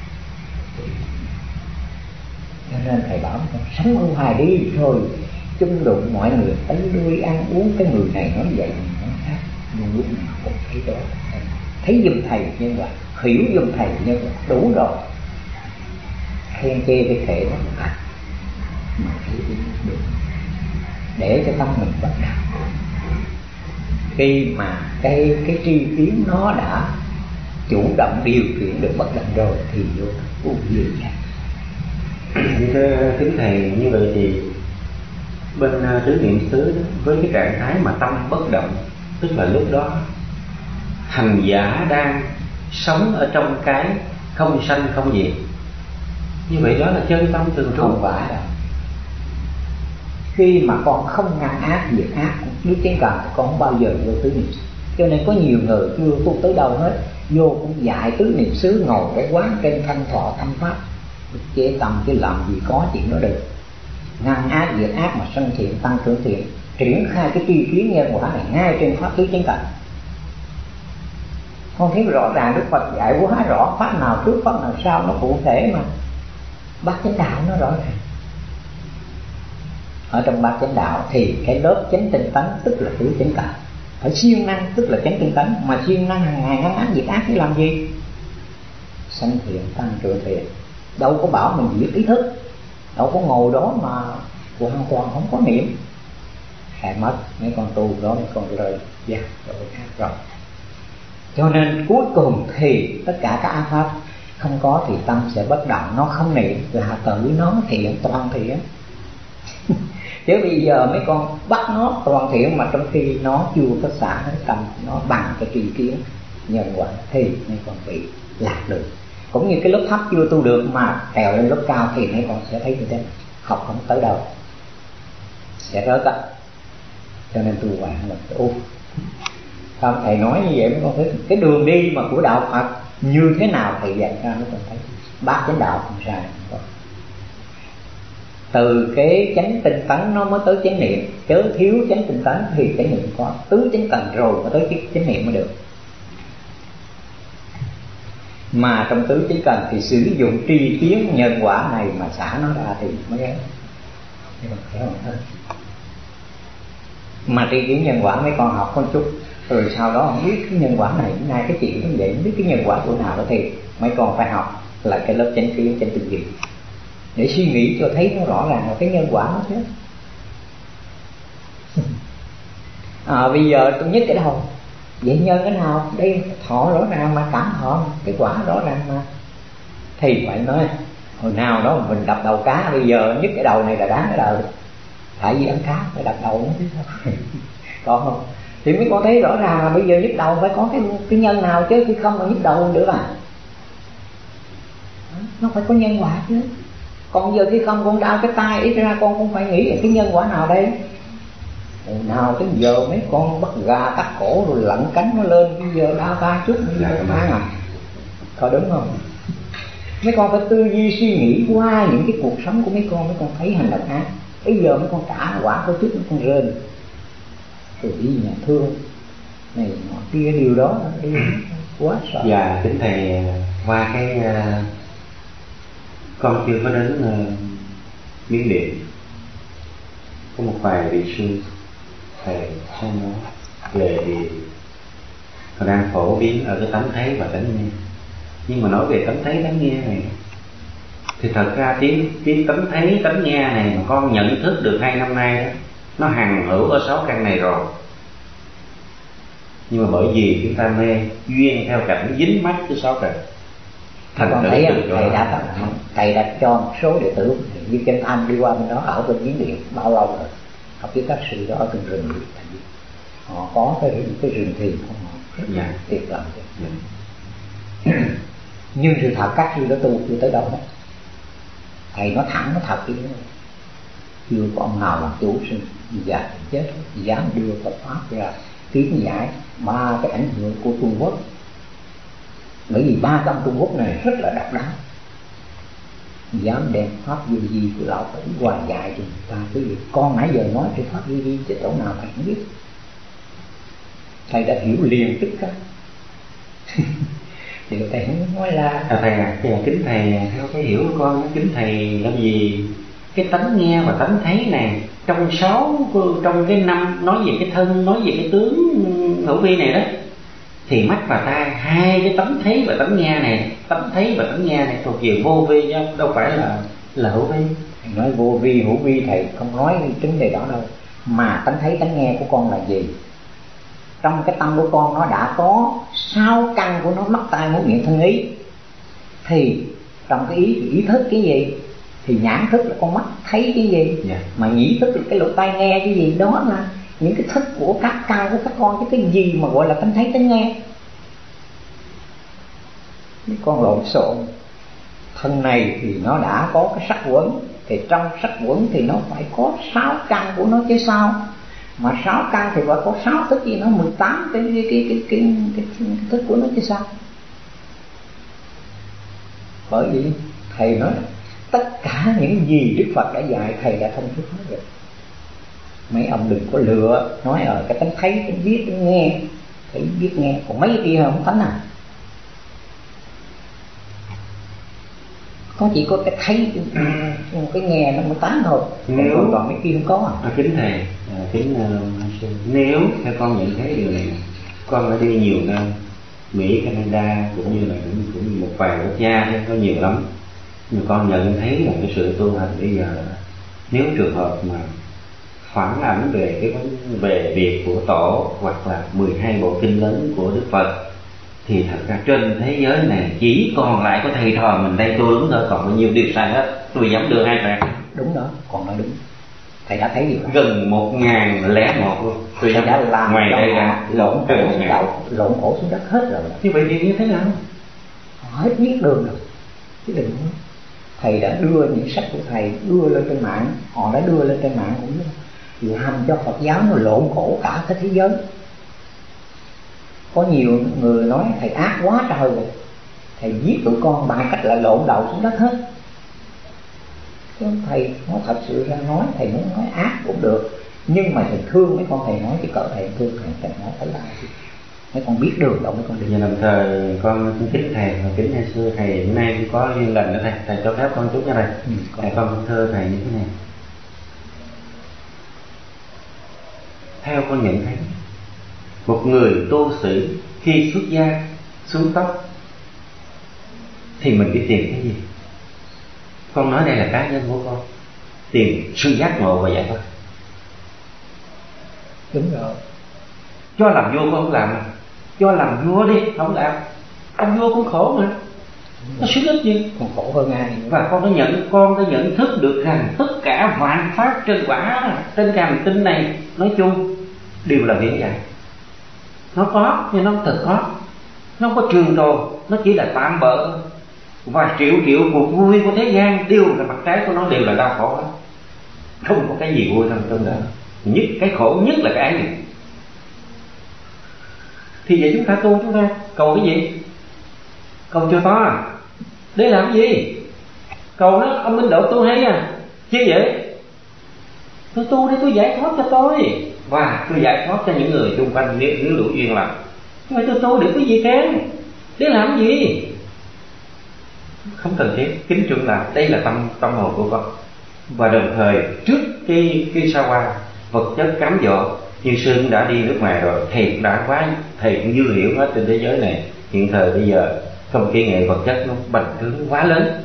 Cho nên thầy bảo con sống ở ngoài đi rồi chung đụng mọi người tới đuôi ăn uống, cái người này nói vậy nói khác, luôn lúc nào cũng thấy đó. Thấy giùm thầy nhân quả, hiểu giùm thầy nhân quả đủ rồi. Khen chê cái thể đó là mà thấy được để cho tâm mình bất động. Khi mà cái cái tri kiến nó đã chủ động điều khiển được bất động rồi thì vô vô gì cả. Thưa kính thầy, như vậy thì bên tứ niệm xứ với cái trạng thái mà tâm bất động, tức là lúc đó hành giả đang sống ở trong cái không sanh không diệt, như vậy đó là chân tâm thường trú. Không phải đâu. Khi mà con không ngăn ác diệt ác biết chánh cần thì con không bao giờ vô tứ niệm xứ. Cho nên có nhiều người chưa tu tới đâu hết, vô cũng dạy tứ niệm xứ, ngồi cái quán trên thanh thọ tâm pháp, chế tâm chứ làm gì có chuyện đó được. Ngăn ác diệt ác mà sanh thiện tăng trưởng thiện, triển khai cái tri kiến nhân quả này ngay trên pháp tứ chánh cần. Con thấy rõ ràng Đức Phật dạy quá rõ, pháp nào trước pháp nào sau nó cụ thể mà. Bát chánh đạo nó rõ ràng. Ở trong bát chánh đạo thì cái lớp chánh tinh tấn tức là tứ chánh cần, phải siêng năng tức là chánh tinh tấn. Mà siêng năng hàng ngày ngăn ác diệt ác để làm gì? Sanh thiện tăng trưởng thiện. Đâu có bảo mình diệt ý thức, đâu có ngồi đó mà hoàn toàn không có niệm, sẽ mất. Mấy con tu đó mấy con rơi ra rồi khác rồi. Cho nên cuối cùng thì tất cả các ác pháp không có thì tâm sẽ bất động, nó không niệm là tự nó thiện toàn thiện. Chứ bây giờ mấy con bắt nó toàn thiện mà trong khi nó chưa có xả hết tâm, nó bằng cái tri kiến nhân quả thì mấy con bị lạc được. Cũng như cái lớp thấp chưa tu được mà trèo lên lớp cao thì mấy con sẽ thấy như thế, học không tới đâu, sẽ rớt á. Cho nên tu hoài là tu. Không, thầy nói như vậy mấy con thấy cái đường đi mà của đạo Phật như thế nào thầy dạy ra mấy con thấy bát chánh đạo không sai. Từ cái chánh tinh tấn nó mới tới chánh niệm, chớ thiếu chánh tinh tấn thì chánh niệm có, tứ chánh cần rồi mới tới chánh niệm mới được. Mà trong tứ chánh cần thì sử dụng tri kiến nhân quả này mà xả nó ra thì mới ấy. Mà tri kiến nhân quả mấy con học con chút, rồi sau đó không biết cái nhân quả này ngay cái chuyện như vậy, không biết cái nhân quả của nào đó thì mấy con phải học là cái lớp chánh kiến chánh tinh gì để suy nghĩ cho thấy nó rõ ràng là cái nhân quả nó thế. À, bây giờ tôi nhức cái đầu, vậy nhân cái nào đây? Thọ rõ ràng mà, cảm thọ cái quả rõ ràng mà. Thì phải nói hồi nào đó mình đập đầu cá, bây giờ nhức cái đầu này là đáng cái đời, tại vì ăn cá phải đập đầu nó chứ sao. Còn không thì mấy con thấy rõ ràng là bây giờ nhức đầu phải có cái cái nhân nào chứ, chứ không là nhức đầu không được à. Nó phải có nhân quả chứ. Còn giờ khi không con đau cái tay ít ra con cũng phải nghĩ là cái nhân quả nào đây. Hồi nào tới giờ mấy con bắt gà cắt cổ rồi lặn cánh nó lên, bây giờ đau tay chút bây giờ mang à. Có đúng không? Mấy con phải tư duy suy nghĩ qua những cái cuộc sống của mấy con, mấy con thấy hành động ác. Bây giờ mấy con trả quả có chút mấy con rên, rồi đi nhà thương này nọ kia, điều đó đi quá sợ. Dạ kính thầy, qua cái uh, con chưa có đến uh, Miến Điện, có một vài vị sư thầy hay nói về thì họ đang phổ biến ở cái tánh thấy và tánh nghe. Nhưng mà nói về tánh thấy tánh nghe này thì thật ra tiếng tiếng tánh thấy tánh nghe này mà con nhận thức được hai năm nay đó, nó hằng hữu ở sáu căn này rồi. Nhưng mà bởi vì chúng ta mê duyên theo cảnh dính mắc cái sáu căn, thành con thử thấy được thầy đã thầy đã cho một số đệ tử như Chân Anh đi qua bên đó ở bên Miến Điện bao lâu rồi, học với các sư đó ở trong rừng. Họ có cái cái rừng thiền của họ rất là yeah. tuyệt vời. Yeah. Nhưng sự thật các sư đó tu chưa tới đâu hết. Thầy nói thẳng nó thật đi, chưa có ông nào làm chủ sư dạ chết dám đưa Phật pháp ra kiến giải ba cái ảnh hưởng của Trung Quốc. Bởi vì ba trong Trung Quốc này rất là độc đáo, dám đem pháp vô vi của lão tử hòa dạy cho người ta. Cái gì con nãy giờ nói cái pháp vô vi chứ chỗ nào thầy không biết. Thầy đã hiểu liền tức khắc. Điều thầy không nói là à, thầy à, thầy là kính thầy theo cái hiểu của con, kính thầy làm gì cái tánh nghe và tánh thấy này trong sáu trong cái năm nói về cái thân, nói về cái tướng hữu vi này đó, thì mắt và tai hai cái tánh thấy và tánh nghe này, tánh thấy và tánh nghe này thuộc về vô vi chứ đâu phải là là hữu vi. Thầy nói vô vi hữu vi thầy không nói chứng đề đó đâu, mà tánh thấy tánh nghe của con là gì? trong cái tâm của con nó đã có sáu căn của nó, mắt tai mũi miệng thân ý. Thì trong cái ý ý thức cái gì? Thì nhãn thức là con mắt thấy cái gì, yeah. Mà nhĩ thức là cái lỗ tai nghe cái gì. Đó là những cái thức của các căn của các con, chứ cái gì mà gọi là tánh thấy tánh nghe. Cái con lộn xộn. Thân này thì nó đã có cái sắc quẩn, thì trong sắc quẩn thì nó phải có sáu căn của nó chứ sao. Mà sáu căn thì phải có sáu thức gì, nó mười tám cái cái cái cái, cái, cái, cái thức của nó chứ sao. Bởi vì thầy nói tất cả những gì Đức Phật đã dạy thầy đã thông suốt hết rồi. Mấy ông đừng có lựa nói ở cái tánh thấy, tánh biết, tánh nghe, thấy biết nghe, còn mấy cái kia không tánh à. Có chỉ có cái thấy, cái nghe nó mới tán thôi. Nếu còn, còn mấy kia không có à. À, kính thầy, à, kính uh, nếu theo con nhận thấy điều này, con đã đi nhiều nơi, Mỹ, Canada cũng như là cũng, cũng như một vài quốc gia có nhiều lắm. Nhưng con nhận thấy một cái sự tu hành bây giờ, nếu trường hợp mà phản ảnh về cái vấn về việc của tổ hoặc là mười hai bộ kinh lớn của Đức Phật, thì thật ra trên thế giới này chỉ còn lại có thầy trò mình đây tu đúng thôi, còn bao nhiêu điều sai hết. Tôi dám đưa hai tràng. Đúng đó, còn nói đúng. Thầy đã thấy điều đó. Gần một ngàn lẻ một luôn. Tôi thầy đã làm ngoài đây ra lộn khổ xuống đất, lộn khổ xuống đất hết rồi. Như vậy thì như thế nào? Họ hết biết đường rồi. Chứ đừng nói. Thầy đã đưa những sách của thầy đưa lên trên mạng, họ đã đưa lên trên mạng cũng làm cho Phật giáo nó lộn khổ cả cái thế giới. Có nhiều người nói thầy ác quá trời rồi, thầy giết tụi con bằng cách là lộn đầu xuống đất hết. Chứ thầy nói thật sự ra nói, thầy muốn nói ác cũng được, nhưng mà thầy thương mấy con, thầy nói chứ cỡ thầy thương thầy, thầy nói tới đây mấy con biết đường đâu mấy con đi. Giờ đồng thời con kính thầy và kính ngày xưa thầy hôm nay cũng có duyên lành đó thầy, thầy cho phép con chút nha thầy. Ừ, thầy con thưa thầy như thế này. Theo con nhận thấy, một người tu sĩ khi xuất gia xuống tóc thì mình đi tìm cái gì? Con nói đây là cá nhân của con, tìm sự giác ngộ và giải thoát. Đúng rồi. Cho làm vua con không làm, cho làm vua đi không làm. Ông vua cũng khổ mà, nó xứng ích gì? Còn khổ hơn ai. Và con đã nhận con đã nhận thức được rằng tất cả vạn pháp trên quả trên cái hành tinh này nói chung đều là viễn vọng. Nó có nhưng nó không thật có, nó không có trường tồn, nó chỉ là tạm bợ. Và triệu triệu cuộc vui của thế gian đều là mặt trái của nó, đều là đau khổ. Không có cái gì vui trong trong đó. Nhất cái khổ nhất là cái này. Thì vậy chúng ta tu, chúng ta cầu cái gì? Cầu cho to à? Để làm cái gì? Cầu nó ông minh độ tu hay à? Chứ vậy tôi tu để tôi giải thoát cho tôi, và tôi giải thoát cho những người xung quanh nếu, nếu đủ duyên làm. Nhưng mà tôi tu để cái gì kén? Để làm gì? Không cần thiết. Kính trưởng là đây là tâm tâm hồn của con. Và đồng thời trước cái cái sa hoa vật chất cám dỗ, như sư cũng đã đi nước ngoài rồi, thầy đã quá, thầy cũng dư hiểu hết trên thế giới này. Hiện thời bây giờ không kỹ nghệ vật chất nó bành trướng quá lớn.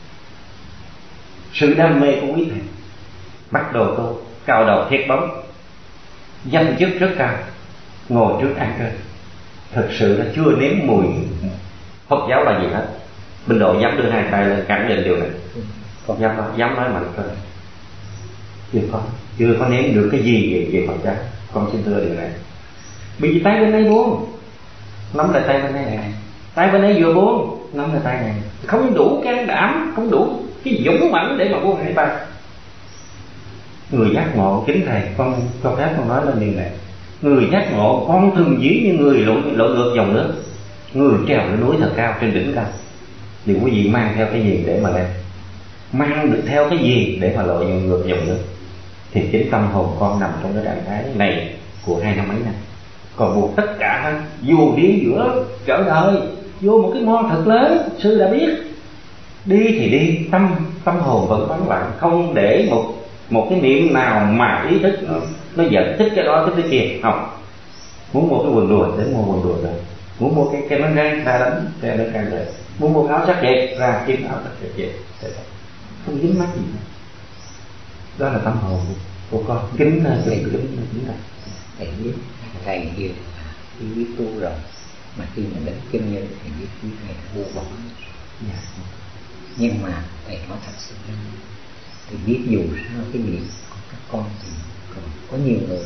Sự đam mê của quý thầy bắt đầu tu, cao đầu thiết bóng, danh chức rất cao, ngồi trước ăn cơm. Thực sự nó chưa nếm mùi Phật giáo là gì hết. Bình Độ dám đưa hai tay lên khẳng định điều này. Phật giáo đó dám nói mạnh hơn. Chưa có, chưa có nếm được cái gì về, về Phật giáo. Con xin thưa điều này. Bởi vì tay bên đây buông, nắm lại tay bên đây này. Tay bên đây vừa buông, nắm lại tay này. Không đủ can đảm, không đủ cái dũng mãnh để mà buông hai tay. Người giác ngộ, kính thầy, con cho phép con nói lên điều này. Người giác ngộ con thường dĩ như người lội, lội ngược dòng nước. Người trèo lên núi thật cao trên đỉnh cao. Thì quý vị mang theo cái gì để mà lên? Mang được theo cái gì để mà lội ngược dòng nước? Thì chính tâm hồn con nằm trong cái trạng thái này của hai năm mấy năm. Còn buộc tất cả dù đi giữa trở đời, vô một cái môn thật lớn, sư đã biết. Đi thì đi, tâm tâm hồn vẫn vắng lặng, không để một một cái niệm nào mà ý thức nó, nó dẫn thích cái đó thích cái kia. Không. Muốn mua cái quần đùi đến mua quần đùi rồi. Muốn mua cái cái bánh rang ra đánh ra đánh càng rồi. Muốn mua áo sắc đẹp ra kiếm áo sắc đẹp đẹp. Không dính mắt gì nữa. Đó là tâm hồn của con. Kính kính kính kính thầy. Thầy biết thầy yêu khi biết tu rồi, mà khi mà đến chân nhân thì biết biết này vô bỏ. Yeah. Nhưng mà thầy nói thật sự thì biết dù sao cái nghiệp của các con thì còn có nhiều người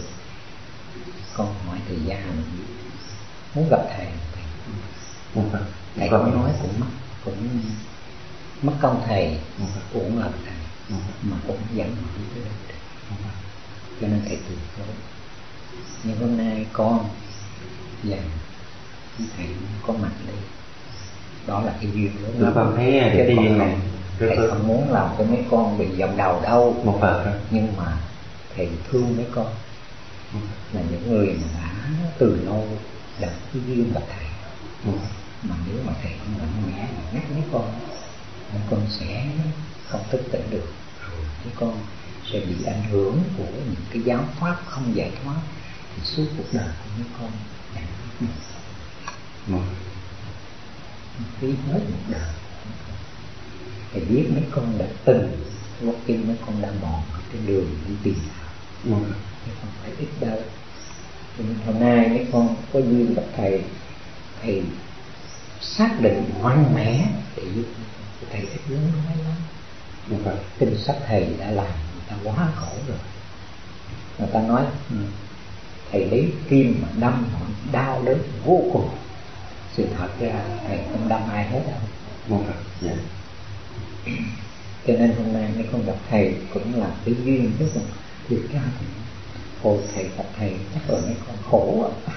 con hỏi thời gian muốn gặp thầy, thầy, thầy có nói cũng mất cũng mất công thầy, cũng là thầy mà cũng dẫn họ đi tới đây, cho nên thầy từ chối. Nhưng hôm nay con và thầy có mặt đây, đó là cái duyên lớn lắm. Con thấy cái, cái duyên này thầy không, không muốn làm cho mấy con bị vọng đầu đâu, một phần, nhưng mà thầy thương mấy con là những người mà đã từ lâu đã cái duyên gặp thầy. Ừ. Mà nếu mà thầy không mạnh mẽ mà nhắc mấy con, mấy con sẽ không thức tỉnh được, rồi mấy con sẽ bị ảnh hưởng của những cái giáo pháp không giải thoát, thì suốt cuộc đời của mấy con chẳng biết một phí hết một đời. Thầy biết mấy con đã từng lúc khi mấy con đã mòn trên đường đi tìm đạo, chứ không phải ít đâu. Nhưng hôm nay mấy con có duyên gặp thầy, thầy xác định mạnh mẽ để giúp thầy ít lớn nói lắm. Kinh sách thầy đã làm người ta quá khổ rồi. Người ta nói thầy lấy kim mà đâm họ đau đớn vô cùng. Sự thật ra thầy không đâm ai hết đâu. Yeah. Cho nên hôm nay mấy con gặp thầy cũng là cái duyên chứ còn thiệt ra thì hồi thầy gặp thầy chắc là mấy con khổ à.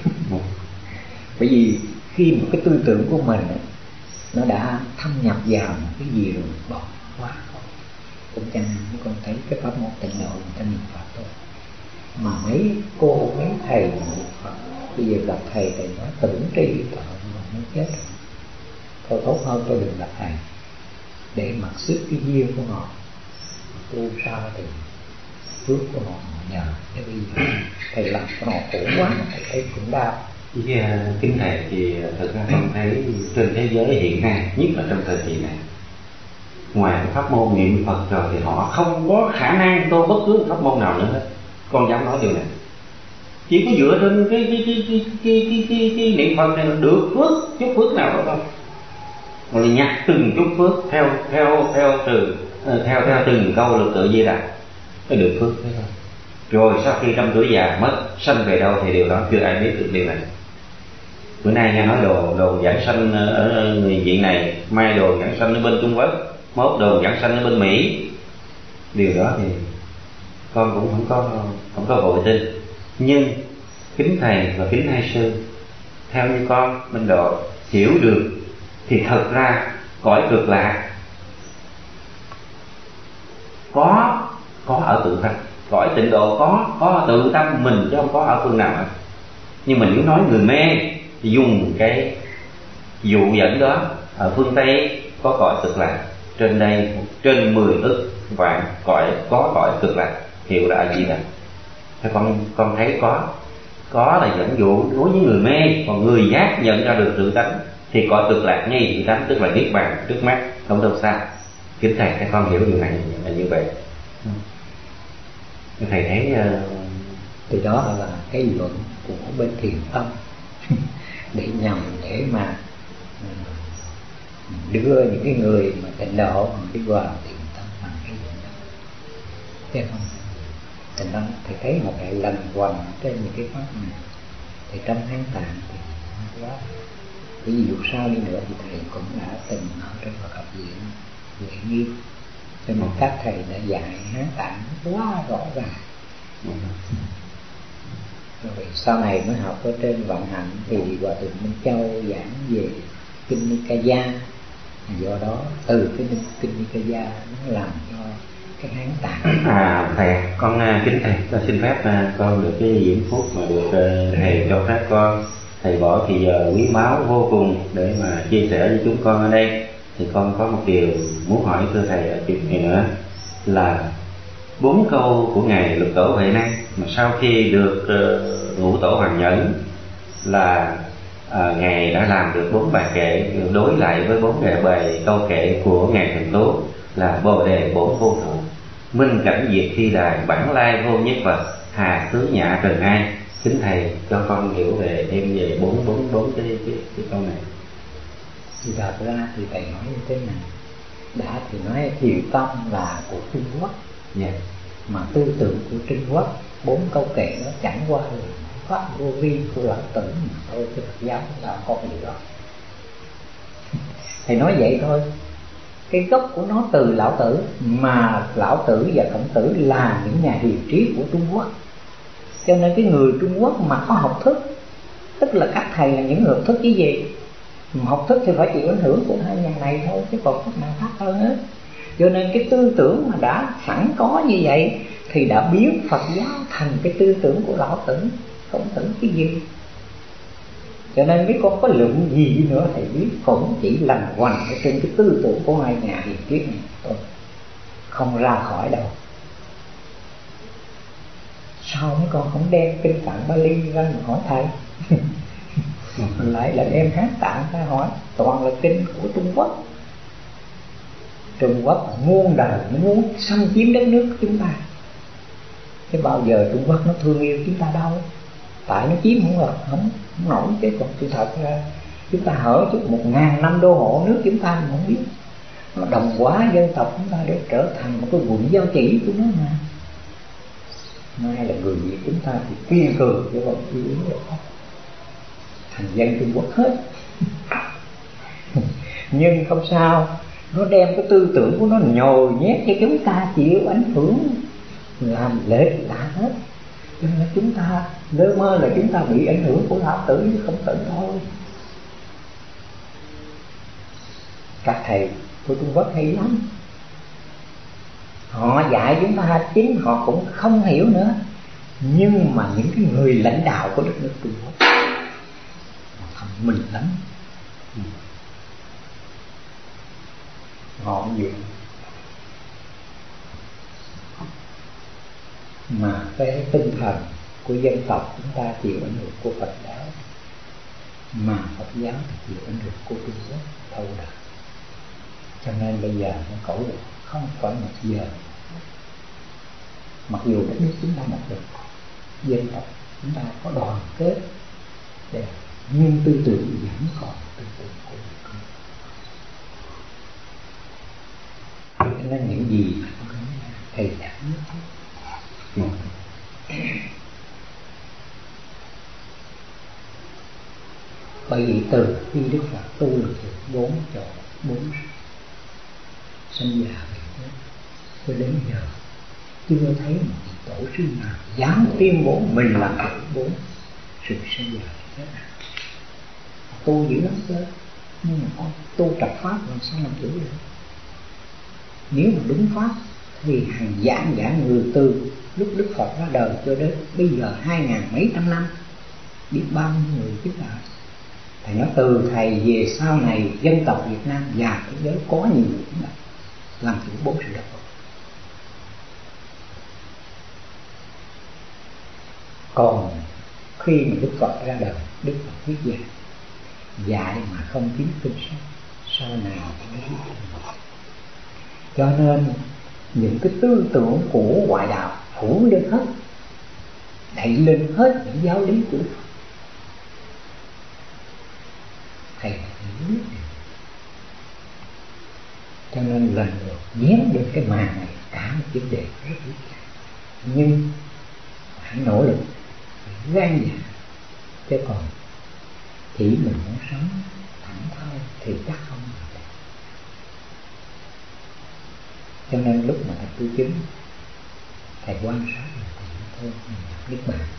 Bởi vì khi một cái tư tưởng của mình nó đã thâm nhập vào một cái gì rồi bỏ quá không. Cũng cho nên mấy con thấy cái pháp môn tịnh độ người ta niệm Phật thôi. Mà mấy cô mấy thầy niệm Phật bây giờ gặp thầy thầy nói tưởng tri tội mà muốn chết rồi. Thôi tốt hơn tôi đừng gặp thầy, để mặc sức cái duyên của họ tu sao thì phước của họ nhờ. Chứ bây giờ thầy làm cho họ khổ quá, thầy thấy cũng đau. Với kính thầy thì thật ra con thấy trên thế giới hiện nay, nhất là trong thời kỳ này, ngoài cái pháp môn niệm Phật rồi thì họ không có khả năng tu bất cứ pháp môn nào nữa hết. Con dám nói điều này. Chỉ có dựa trên cái cái cái cái cái cái, cái, cái niệm Phật này là được phước, chút phước nào đó thôi. Rồi nhặt từng chút phước theo theo theo từ theo theo từng câu lực tự Di Đà mới được phước thế thôi. Rồi sau khi trăm tuổi già mất sanh về đâu thì điều đó chưa ai biết được điều này. Bữa nay nghe nói đồ đồ giảng sanh ở người viện này, mai đồ giảng sanh ở bên Trung Quốc, mốt đồ giảng sanh ở bên Mỹ. Điều đó thì con cũng không có không có vội tin. Nhưng kính thầy và kính hai sư, theo như con Minh Độ hiểu được thì thật ra cõi cực lạc có có ở tự tâm, cõi tịnh độ có có ở tự tâm mình chứ không có ở phương nào hết. Nhưng mình nếu nói người mê thì dùng cái dụ dẫn đó, ở phương Tây có cõi cực lạc, trên đây trên mười ức vạn cõi có cõi cực lạc hiệu là gì vậy? Thế con con thấy có có là dẫn dụ đối với người mê, còn người giác nhận ra được tự tánh thì cõi cực lạc ngay tự tánh, tức là niết bàn trước mắt không đâu xa. Kính thầy các con hiểu điều này là như vậy. Thầy thấy uh... thì đó là cái luận của bên thiền tâm để nhằm để mà đưa những cái người mà tịnh độ đi vào thiền tâm bằng cái luận đó. Thế không? Thành ra thầy thấy một cái lần quần trên những cái pháp này thì trong hán tạng thì quá. Bởi vì dù sao đi nữa thì thầy cũng đã từng ở trong Phật học viện Huệ Nghiêm, cho nên các thầy đã dạy hán tạng quá rõ ràng. Rồi sau này mới học ở trên Vạn Hạnh thì Hòa Thượng Minh Châu giảng về Kinh Nikaya. Do đó từ cái Kinh Nikaya nó làm cho cái hán tạng. À thầy, con kính thầy, con xin phép con được cái diễn phúc mà được thầy cho phép con. Thầy bỏ thì giờ quý báu vô cùng để mà chia sẻ với chúng con ở đây. Thì con có một điều muốn hỏi thưa thầy ở chuyện này nữa, là bốn câu của ngài Lục Tổ Huệ Năng mà sau khi được uh, Ngũ Tổ Hoàng Nhẫn là uh, ngài đã làm được bốn bài kệ đối lại với bốn đề bài câu kệ của ngài Thần Tú là Bồ Đề Bổn Vô Thượng, Minh Cảnh Diệt Thi Đài, Bản Lai Vô Nhất Vật, Hà Tứ Nhạ Trần Ai. Kính thầy cho con hiểu về thêm về bốn bốn bốn cái cái cái câu này. Thì thật ra thì thầy nói như thế này, đã thì nói Thiệu Tông là của Trung Quốc, yeah. mà tư tưởng của Trung Quốc bốn câu kệ đó chẳng qua là pháp vô vi của Lão Tử mà thôi, chứ Phật giáo là không có gì đó. Thầy nói vậy thôi. Cái gốc của nó từ Lão Tử, mà Lão Tử và Khổng Tử là những nhà hiền trí của Trung Quốc. Cho nên cái người Trung Quốc mà có học thức, tức là các thầy là những người học thức chứ gì, mà học thức thì phải chịu ảnh hưởng của hai nhà này thôi, chứ còn cách nào khác hơn hết. Cho nên cái tư tưởng mà đã sẵn có như vậy thì đã biến Phật giáo thành cái tư tưởng của Lão Tử, Khổng Tử cái gì. Cho nên mấy con có luận gì nữa thầy biết cũng chỉ lằn hoành ở trên cái tư tưởng của hai nhà hiền triết này thôi, không ra khỏi đâu. Sao mấy con không đem kinh Tạng Bali ra mà hỏi thầy? Lại là đem Hát Tạng ra hỏi, toàn là kinh của Trung Quốc. Trung Quốc muôn đời nó muốn xâm chiếm đất nước của chúng ta, chứ bao giờ Trung Quốc nó thương yêu chúng ta đâu. Tại nó chiếm không được, không, không nổi. Chứ còn sự thật ra chúng ta hở chút một ngàn năm đô hộ nước chúng ta mà không biết. Nó đồng hóa dân tộc chúng ta để trở thành một cái quận giao chỉ của nó mà. Nay là người Việt chúng ta thì kiên cường chứ còn chưa yếu được, thành dân Trung Quốc hết. Nhưng không sao, nó đem cái tư tưởng của nó nhồi nhét cho chúng ta chịu ảnh hưởng, làm lệch lạ hết. Cho nên chúng ta lơ mơ là chúng ta bị ảnh hưởng của Lão Tử chứ không Tử thôi. Các thầy của Trung Quốc hay lắm, họ dạy chúng ta chính họ cũng không hiểu nữa. Nhưng mà những cái người lãnh đạo của đất nước Trung Quốc họ thông minh lắm. Họ nhiều mà cái tinh thần của dân tộc chúng ta chịu ảnh hưởng của Phật giáo, mà Phật giáo chịu ảnh hưởng của Trung Quốc thâu đời. Cho nên bây giờ nó cẩu được không phải một giờ. Mặc dù đất nước chúng ta một được, dân tộc chúng ta có đoàn kết để, nhưng tư tưởng vẫn còn tư tưởng của người. Cho nên những gì thầy đã nhất thiết. Bởi vì từ khi Đức Phật tu được bốn chỗ bốn sinh già cho đến giờ chưa thấy một tổ sư nào dám tuyên bố mình là tổ bốn sự sinh già thế nào. Tu dữ lắm chứ, nhưng mà con tu trật pháp làm sao làm chủ được? Nếu mà đúng pháp thì hàng vạn vạn người từ lúc Đức Phật ra đời cho đến bây giờ hai ngàn mấy trăm năm, biết bao nhiêu người chứ ạ. Thầy nói từ thầy về sau này dân tộc Việt Nam và thế giới có nhiều người đó làm chủ bốn sự độc lập. Còn khi mà Đức Phật ra đời, Đức Phật thuyết dạy, dạy mà không kiến kinh sách, sau này mới biết. Cho nên những cái tư tưởng của ngoại đạo phủ lên hết, đẩy lên hết những giáo lý của Phật. Thầy hiểu biết. Cho nên lần lượt dán lên cái màn này cả một vấn đề rất phức tạp. Nhưng hãy nỗ lực, phải gan dạ. Chứ còn chỉ mình muốn sống thẳng thơi thì chắc không được. Cho nên lúc mà thầy tu chứng, thầy quan sát là thầy nói thôi mình nhập Niết Bàn.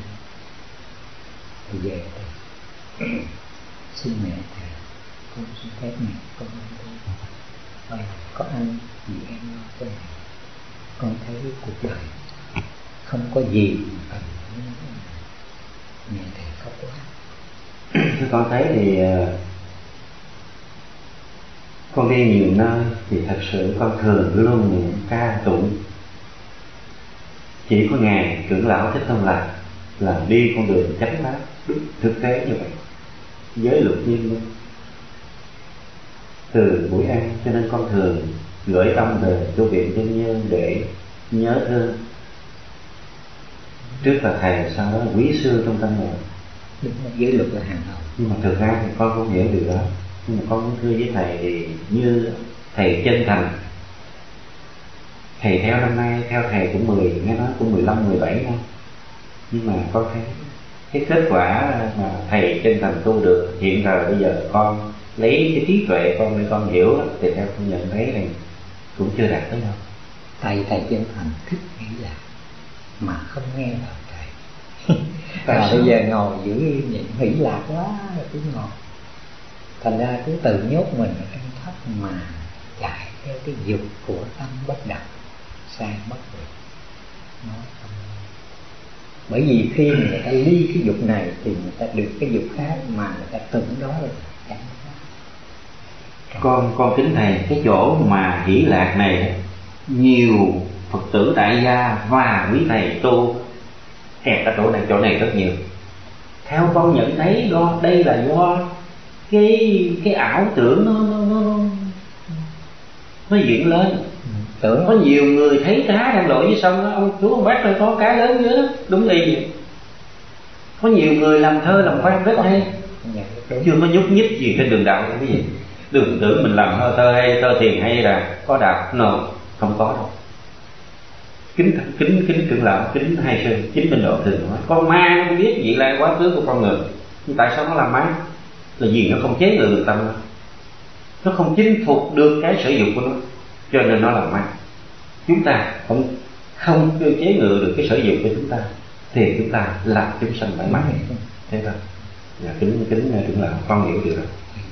Thì về thầy xin mẹ thầy, con xin phép mẹ con ăn thôi. Có anh gì em lo cho mẹ. Con thấy cuộc đời không có gì mà cần mẹ thầy khóc quá. Con thấy thì con đi nhiều nơi thì thật sự con thường luôn niệm ca tụng. Chỉ có ngài trưởng lão Thích Thông Lạc là đi con đường chánh pháp thực tế như vậy, giới luật nhiên luôn. Từ buổi ăn cho nên con thường gửi tâm về tu viện Chân Nhân để nhớ thương. Trước là thầy, sau đó là quý sư trong tâm hồn. Đúng là giới luật là hàng đầu. Nhưng mà thực ra thì con không hiểu điều đó. Nhưng mà con muốn thưa với thầy thì như thầy chân thành, thầy theo năm nay, theo thầy cũng mười, nghe nói cũng mười lăm, mười bảy năm. Nhưng mà con thấy cái kết quả mà thầy chân thành tu được hiện giờ bây giờ con lấy cái trí tuệ con để con hiểu đó, thì theo con nhận thấy này cũng chưa đạt tới đâu. Thầy thầy chân thành thích nghĩ là mà không nghe lời thầy. Và bây giờ ngồi giữ yên vậy hỷ lạc quá rồi cứ ngồi. Thành ra cứ tự nhốt mình ở trong thất mà chạy theo cái dục của tâm bất động, sai mất rồi. Nó không. Bởi vì khi người ta ly cái dục này thì người ta được cái dục khác mà người ta tưởng đó rồi chẳng có. Con con kính thầy, cái chỗ mà hỷ lạc này nhiều Phật tử tại gia và quý thầy tu kẹt ở chỗ này, chỗ này rất nhiều. Theo con nhận thấy đó, đây là do cái cái ảo tưởng nó nó nó, nó dựng lên. Tưởng có nhiều người thấy cá đang lội dưới sông đó, ông chú ông bác ơi có cá lớn dưới đó, đúng y vậy. Có nhiều người làm thơ làm văn rất hay, chưa có nhúc nhích gì trên đường đạo cái gì. Đừng tưởng mình làm thơ hay, thơ thiền hay là có đạo, no, không có đâu. Kính kính kính trưởng lão, kính hai sư, chính mình độ thường nói, con ma không biết vị lai quá khứ của con người, nhưng tại sao nó làm ma? Là vì nó không chế ngự được tâm nó, nó không chinh phục được cái sở dục của nó, cho nên nó làm ma. Chúng ta không không chế ngự được cái sở dục của chúng ta, thì chúng ta làm chúng sanh phải mắc. Thế thôi. Dạ, kính kính trưởng lão, con hiểu điều đó.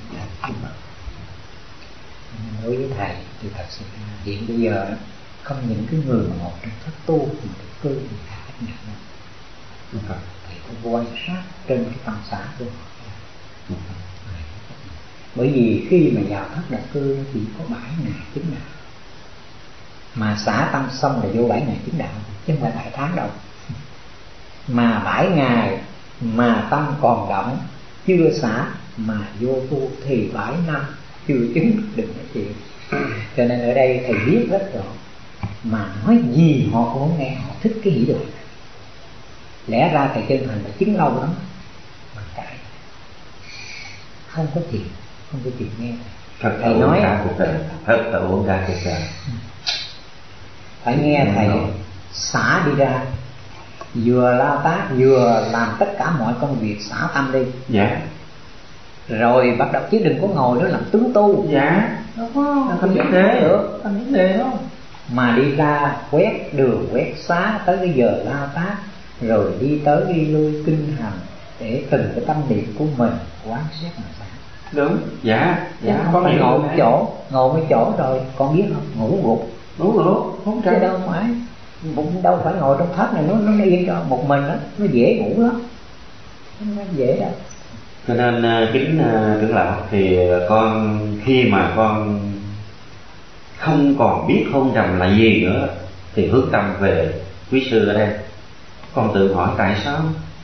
Đối với thầy thì thật sự hiện bây giờ không những cái người mà ngồi trong thất tu thì được cư thì cả cách nhận đâu. Thầy có quan sát trên cái tâm xã của họ. Bởi vì khi mà vào thất đặc cư chỉ có bảy ngày chứng đạo, mà xả tâm xong là vô bảy ngày chứng đạo, chứ không phải bảy tháng đâu. Mà bảy ngày mà tâm còn động chưa xả mà vô tu thì bảy năm chưa chứng, đừng nói chuyện. Cho nên ở đây thầy biết rất rõ, mà nói gì họ cũng không nghe, họ thích cái hỷ lạc. Lẽ ra thầy chân thành đã chứng lâu lắm mà cãi, không có chuyện, không có chuyện nghe. Thật thầy nói cả cuộc đời, thật là uống cả cuộc đời. Phải nghe thầy xả đi ra, vừa lao tác vừa làm tất cả mọi công việc xả tâm đi. Dạ. Rồi bắt đầu chứ đừng có ngồi đó làm tướng tu. Dạ. Đó có không vấn đề được, không vấn đề đó. Mà đi ra quét đường quét xá tới cái giờ lao tác, rồi đi tới đi lui kinh hành để từng cái tâm niệm của mình quán xét làm sao. Đúng. Dạ. Dạ. Không phải ngồi một chỗ, ngồi một chỗ rồi con biết không, ngủ gục. Ngủ gục, không chứ đâu phải, bụng đâu phải ngồi trong thất này nó nó yên cho một mình đó, nó dễ ngủ lắm, nó dễ đâu. Cho nên kính trưởng lão, thì con khi mà con không còn biết hôn trầm là gì nữa thì hướng tâm về quý sư ở đây. Con tự hỏi tại sao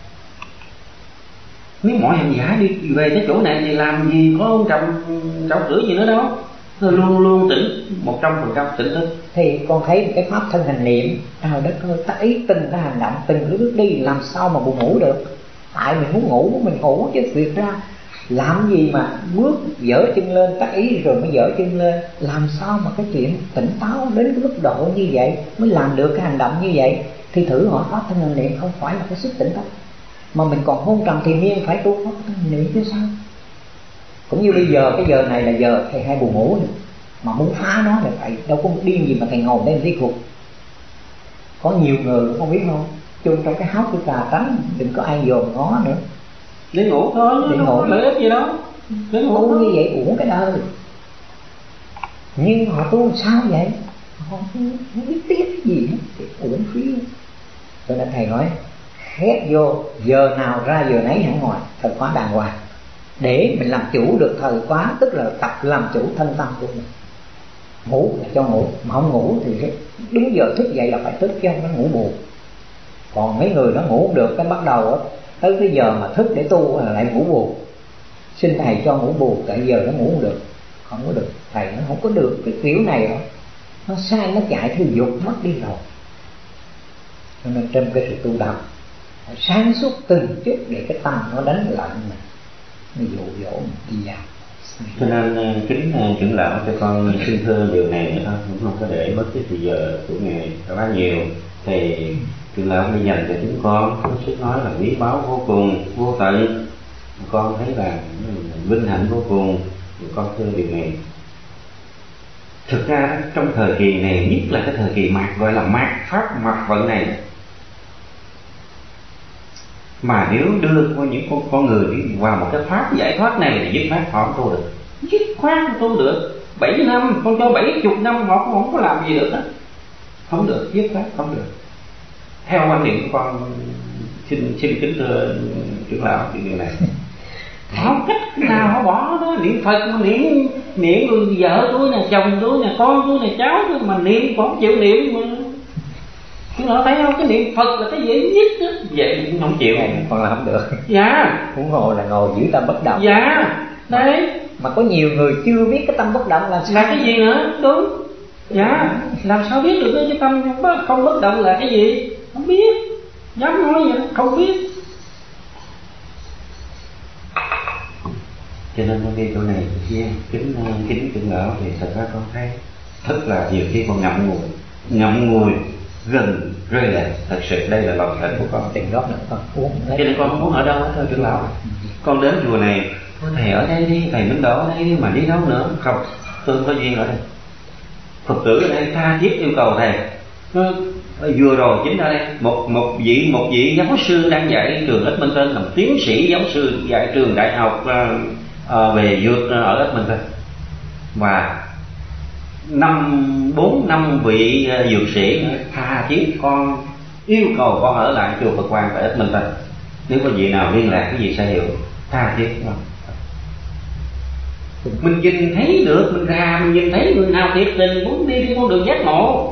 nếu mỗi hành giả đi về cái chỗ này thì làm gì có hôn trầm trọc rửa gì nữa đâu, nó luôn luôn tỉnh một trăm phần trăm tỉnh thức. Thì con thấy một cái pháp thân hành niệm, trời đất ơi, ta ý từng cái hành động từng bước đi làm sao mà buồn ngủ được. Tại mình muốn ngủ mình ngủ chứ việc ra làm gì mà bước dở chân lên tác ý rồi mới dở chân lên, làm sao mà cái chuyện tỉnh táo đến cái mức độ như vậy mới làm được cái hành động như vậy. Thì thử hỏi pháp thân hành niệm không phải là cái sức tỉnh táo, mà mình còn hôn trầm thì nhiên phải tu pháp thân hành niệm chứ sao. Cũng như bây giờ cái giờ này là giờ thầy hay buồn ngủ này, mà muốn phá nó thì phải đâu có điên gì mà thầy ngồi đây thuyết phục. Có nhiều người không biết không, chung trong cái hốc cái cà trắng đừng có ai dòm ngó nữa, để ngủ thôi, để ngủ lợi ích gì đâu, để ngủ tu như vậy uổng cái đời. Nhưng họ tu sao vậy, họ không biết tiếc cái gì hết thì uổng phí. Cho nên thầy nói khép vô giờ nào ra giờ nấy hẳn ngoài, thời khóa đàng hoàng để mình làm chủ được thời khóa, tức là tập làm chủ thân tâm của mình. Ngủ là cho ngủ, mà không ngủ thì đúng giờ thức dậy là phải thức chứ không có ngủ buồn. Còn mấy người nó ngủ không được, cái bắt đầu á tới cái giờ mà thức để tu là lại ngủ buồn. Xin thầy cho ngủ buồn, tại giờ nó ngủ không được, không có được. Thầy nó không có được cái kiểu này đâu, nó sai, nó chạy theo dục mất đi rồi. Cho nên trên cái sự tu đạo phải sáng suốt từng chút để cái tâm nó đánh lận mình, nó dụ dỗ mình đi vào. Cho nên kính trưởng lão cho con xin thưa điều này nữa thôi, cũng không có để mất cái thời giờ của ngài quá nhiều. Thì trưởng lão mới dành cho chúng con có sức nói là quý báu vô cùng, vô tận. Con thấy là vinh hạnh vô cùng. Con thưa điều này. Thực ra trong thời kỳ này, nhất là cái thời kỳ mạt, gọi là mạt pháp mạt vận này, mà nếu đưa qua những con, con người đi vào một cái pháp giải thoát này thì dứt khoát họ không tu được, dứt khoát không tu được. Bảy năm, con cho bảy chục năm họ cũng không có làm gì được hết, không được, dứt khoát không được. Theo quan điểm của con, xin xin kính thưa trưởng lão chuyện điều này. Không cách nào họ bỏ đó. Niệm Phật mà niệm niệm người vợ tôi nè, chồng tôi nè, con tôi nè, cháu tôi mà niệm còn không chịu niệm mà. Chứ họ thấy không, cái niệm Phật là cái dễ nhất đó. Vậy cũng không chịu. Còn là không được. Dạ. Huống hồ là ngồi giữ tâm bất động. Dạ. Đấy. Mà có nhiều người chưa biết cái tâm bất động là sao? Là cái gì nữa? Đúng. Dạ. Làm sao biết được cái tâm không bất động là cái gì? Không biết. Dám nói vậy, không biết. Cho nên con đi chỗ này kia kính kính trưởng lão thì thật ra con thấy thật là nhiều khi con ngậm ngùi ngậm ngùi gần rơi lệ. Thật sự đây là lòng thành của con. Tiền góp nữa con uống. Cho nên con không muốn ở đâu hết thôi trưởng lão. Con đến chùa này, thầy ở đây đi, thầy Minh Độ ở đây đi, mà đi đâu nữa? Không, tôi không có duyên ở đây. Phật tử ở đây tha thiết yêu cầu thầy. Vừa rồi chính ở đây một một vị một vị giáo sư đang dạy trường Edmonton, là tiến sĩ giáo sư dạy trường đại học uh, về dược ở Edmonton, và năm bốn năm vị uh, dược sĩ tha thiết con yêu cầu con ở lại chùa Phật Quang tại Edmonton. Nếu có vị nào liên lạc cái gì sẽ hiểu, tha thiết không? Mình nhìn thấy được, mình ra mình nhìn thấy người nào thiệt tình muốn đi trên con đường giác ngộ.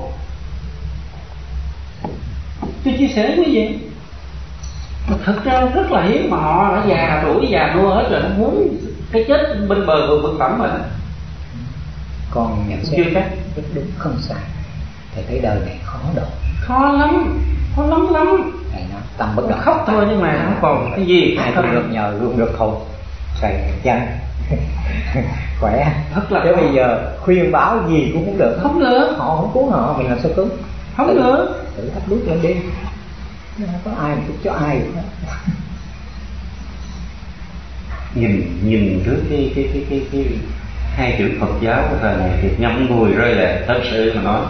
Tôi chia sẻ với gì? Thực ra rất là hiếm, mà họ đã già tuổi già nua hết rồi, nó muốn cái chết bên bờ vực vực phẩm rồi. Còn nhận xét rất đúng, không sai. Thầy thấy đời này khó độ, khó lắm, khó lắm lắm. Thầy nói tâm bất động, khóc thôi nhưng mà không còn cái gì. Ai cũng được nhờ luôn được không? Thầy chân khỏe thật là. Thế bây giờ khuyên báo gì cũng không được, không được. Họ không cứu họ, mình làm sao cứu? Không tự, được. Tự thắp đuốc lên đi, không có ai giúp cho ai được. Nhìn nhìn trước cái cái cái cái cái hai chữ Phật giáo của thời này thì ngậm ngùi rơi lệ. Thật sự mà nói,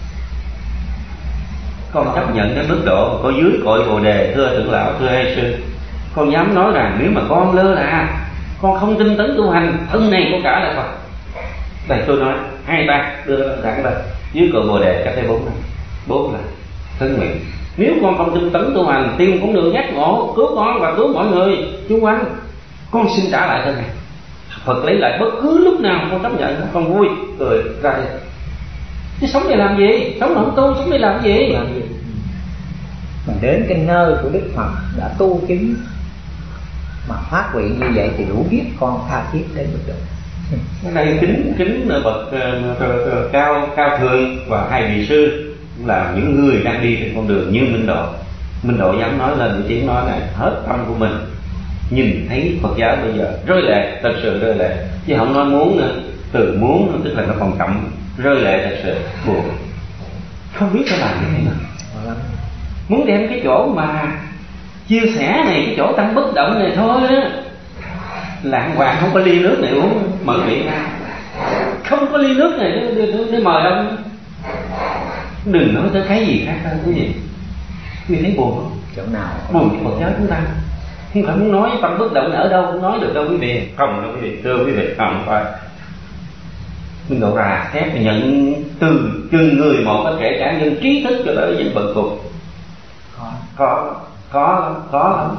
con chấp nhận cái mức độ có dưới cội Bồ Đề, thưa trưởng lão, thưa hai sư. Con dám nói rằng nếu mà con lơ là, con không tinh tấn tu hành, thân này con cả là Phật. Đây tôi nói hai ba đưa thẳng lên dưới cội Bồ Đề, cách đây bốn năm, bốn là thân nguyện. Nếu con không tinh tấn tu hành, tìm con đường giác ngộ, cứu con và cứu mọi người xung quanh, con xin trả lại thân này. Phật lấy lại bất cứ lúc nào con chấp nhận, con vui cười ra đi. Chứ sống để làm gì? Sống là không tu, sống để làm gì? Làm gì? Mà đến cái nơi của Đức Phật đã tu chứng mà phát nguyện như vậy thì đủ biết con tha thiết đến mức độ. Đây kính kính bậc cao cao thượng và hai vị sư là những người đang đi trên con đường như Minh Độ. Minh Độ dám nói lên cái tiếng nói này hết tâm của mình. Nhìn thấy Phật giáo bây giờ rơi lệ, thật sự rơi lệ, chứ không nói muốn nữa. Từ muốn tức là nó còn chậm, rơi lệ thật sự buồn, không biết phải làm như thế nào. Muốn đem cái chỗ mà chia sẻ này, cái chỗ tâm bất động này thôi á, lạng hoàng không có ly nước này uống, mở miệng ra không có ly nước này để, để, để mời ông. Đừng nói tới cái gì khác hơn cái gì. Quý vị thấy buồn không? Chỗ nào buồn cái Phật giáo chúng ta. Không phải muốn nói tâm bất động ở đâu cũng nói được đâu quý vị. Không đâu quý vị, thưa quý vị, không phải. Mình gọi ra xét nhận từ từng người một, có kể cả nhân trí thức cho tới những bậc cục. Khó, khó, khó lắm, khó lắm.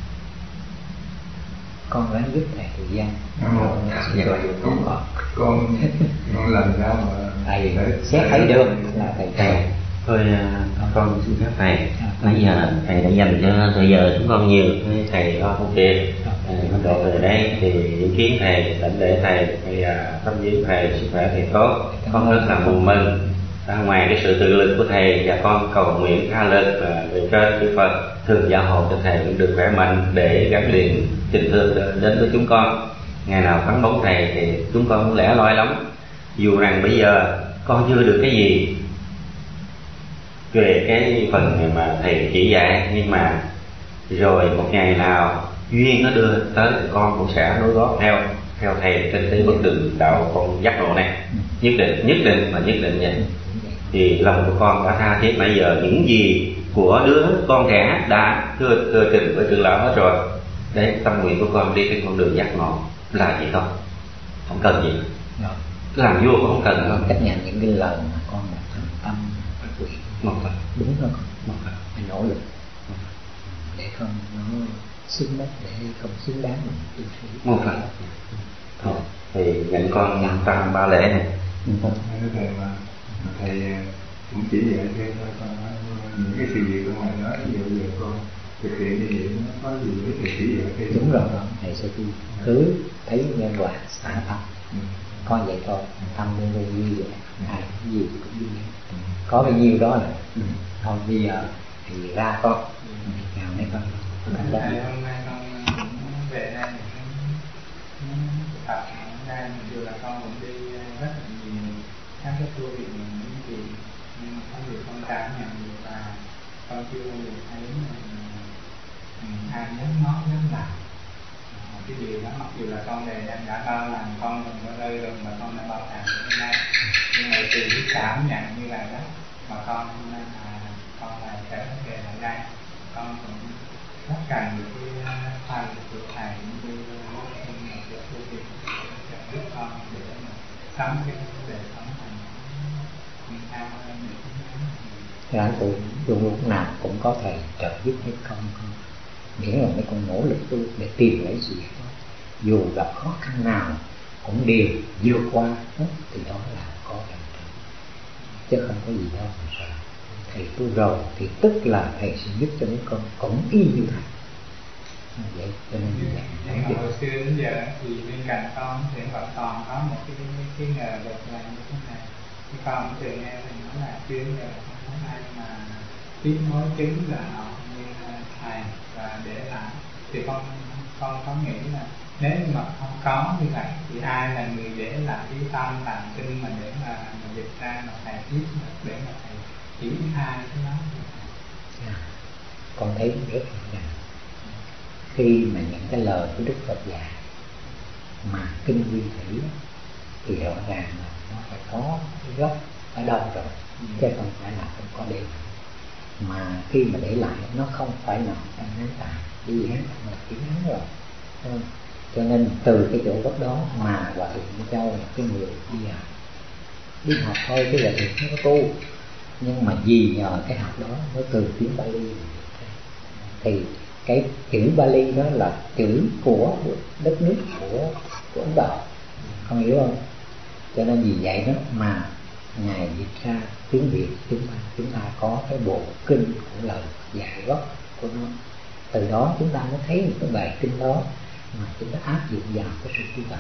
Con ráng giúp thầy thời gian. Con con con làm sao mà thầy xét thấy được là thầy thầy. Thôi con xin phép thầy, nãy giờ thầy đã dành cho thời giờ chúng con nhiều, thầy lo không kịp. Mình độ về đây thì ý kiến thầy, định để thầy, thầy tâm viếng thầy, sức khỏe thầy tốt, con rất là mừng mừng. À, ngoài cái sự tự lực của thầy và con cầu nguyện tha lực và về trên Đức Phật thường gia hộ cho thầy cũng được khỏe mạnh để gắn liền tình thương đến với chúng con. Ngày nào vắng bóng thầy thì chúng con cũng lẻ loi lắm, dù rằng bây giờ con chưa được cái gì về cái phần mà thầy chỉ dạy, nhưng mà rồi một ngày nào duyên nó đưa tới thì con cũng sẽ nối gót theo theo thầy trên cái bước đường đạo con giác ngộ này, nhất định nhất định và nhất định vậy. Thì lòng của con đã tha thiết nãy giờ, những gì của đứa con trẻ đã thưa thưa trình với trưởng lão hết rồi. Đấy, tâm nguyện của con đi trên con đường giác ngộ là gì thôi, không cần gì, cứ làm vua cũng không cần đâu. Chấp nhận những cái lời mà con đã thành tâm phát nguyện Một phần đúng rồi con, một phần phải nỗ lực để không nó xứng đất, để không xứng đáng một tu sĩ. Một phần thôi thì nhận con tăng ba lễ này. Thầy mà thầy cũng chỉ dạy thêm thôi, con nói những cái sự việc của ngài nói ví dụ giờ con thực hiện như vậy nó có gì với thầy chỉ dạy thêm. Đúng rồi, thầy sẽ tu cứ thấy nhân quả xả tâm, con vậy thôi, tâm luôn luôn như vậy, ai cái gì cũng như vậy, có bao nhiêu đó là thôi. Bây giờ thì ra con chào mấy con. Hôm nay con cũng về đây tập ra, dù là con cũng đi rất là nhiều các cái tour viện những gì, nhưng mà có điều con cảm nhận được là con chưa bao giờ thấy ai nhớ ngó nhớ lại cái điều đó. Mặc dù là con này đang đã bao lần con mình có rơi rồi mà con đã bảo đảm hôm nay, nhưng mà từ cái cảm nhận như vậy đó mà con nên là con lại trở về lại đây. Con cũng rất cần được cái khoa lực của thầy cũng như được tu viện giúp con để mà sống cái đời sống này mình cao hơn được. Ra tôi luôn lúc nào cũng có thầy trợ giúp mấy con, con miễn là mấy con nỗ lực tu để tìm lấy gì đó, dù gặp khó khăn nào cũng đều vượt qua hết, thì đó là có thầy, chứ không có gì đâu mà sợ. Thầy tu rồi thì tức là thầy sẽ giúp cho mấy con cũng y như thầy. Vậy cho nên như vậy. Nhưng mà hồi xưa đến giờ thì bên cạnh con thì vẫn còn có một cái cái, cái nghề vật làm như thế này. Thì con cũng thường nghe thầy nói là chuyên giờ không có ai mà tiếp nối chứng là họ như thầy và để lại. Thì con con có nghĩ là nếu mà không có như vậy thì ai là người để lại cái tâm làm kinh mà để mà, mà dịch ra mà thầy biết để mà thầy chỉ hai cái đó. À, con thấy rất là khi mà những cái lời của Đức Phật dạy mà kinh quy thủy thì rõ ràng là nó phải có cái gốc ở đâu rồi, ừ. chứ không phải là không có để. Mà khi mà để lại nó không phải nằm trong Hán Tạng, bởi vì Hán Tạng là tiếng Hán rồi, ừ. Cho nên từ cái chỗ gốc đó mà Hòa Thượng Minh Châu là cái người đi học đi học thôi, chứ Hòa Thượng không có tu, nhưng mà vì nhờ cái học đó nó từ tiếng Bali thì cái chữ Bali đó là chữ của đất nước của của Ấn Độ, không hiểu không? Cho nên vì vậy đó mà ngài dịch ra tiếng Việt, chúng ta chúng ta có cái bộ kinh của lời dạy gốc của nó. Từ đó chúng ta mới thấy những cái bài kinh đó mà chúng ta áp dụng vào cái sự tu tập.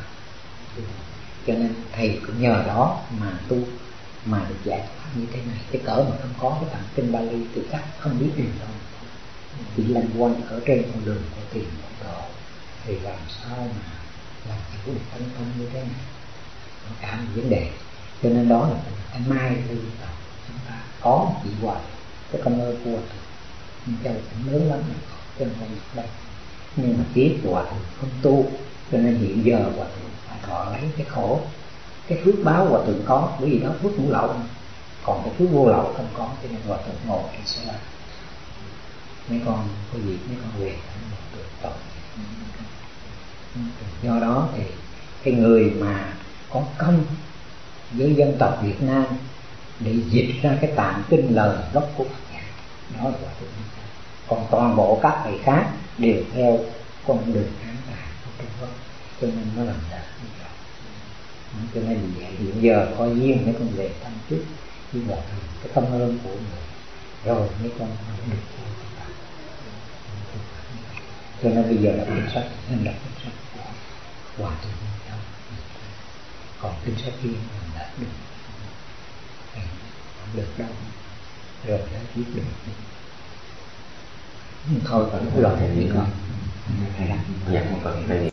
Cho nên thầy cũng nhờ đó mà tu, mà được giải thoát như thế này. Cái cỡ mà không có cái bản kinh Bali thì chắc không biết gì đâu, chỉ lanh quanh ở trên con đường của tiền của độ, thì làm sao mà làm chủ được tấn công như thế này, nó cả một vấn đề. Cho nên đó là cái mai tu tập chúng ta có một vị Hòa cái công ơn của Hòa Thượng Châu cũng lớn lắm, cho nên đây. Nhưng mà kiếp của Hòa Thượng không tu, cho nên hiện giờ Hòa Thượng phải thọ lấy cái khổ, cái phước báo Hòa Thượng có, bởi vì đó phước ngũ lậu, còn cái phước vô lậu không có, cho nên Hòa Thượng ngồi thì sẽ là mấy con có gì mấy con về được tội. Do đó thì cái người mà có công với dân tộc Việt Nam để dịch ra cái tạng kinh lời gốc của Phật giáo, đó là Hòa Thượng. Còn toàn bộ các thầy khác đều theo con đường Hán Tạng của Trung Quốc, cho nên nó làm ra như vậy. Cho nên vì vậy hiện giờ có duyên mấy con về thăm trước với Hòa Thượng cái công ơn của người, rồi mấy con được tu tập. Cho nên bây giờ là kinh sách nên đọc kinh sách của Hòa Thượng Minh Châu, còn kinh sách kia mình đã được được đâu, rồi đã biết được. Thôi rồi thầy nghĩ con. Dạ không cần thầy.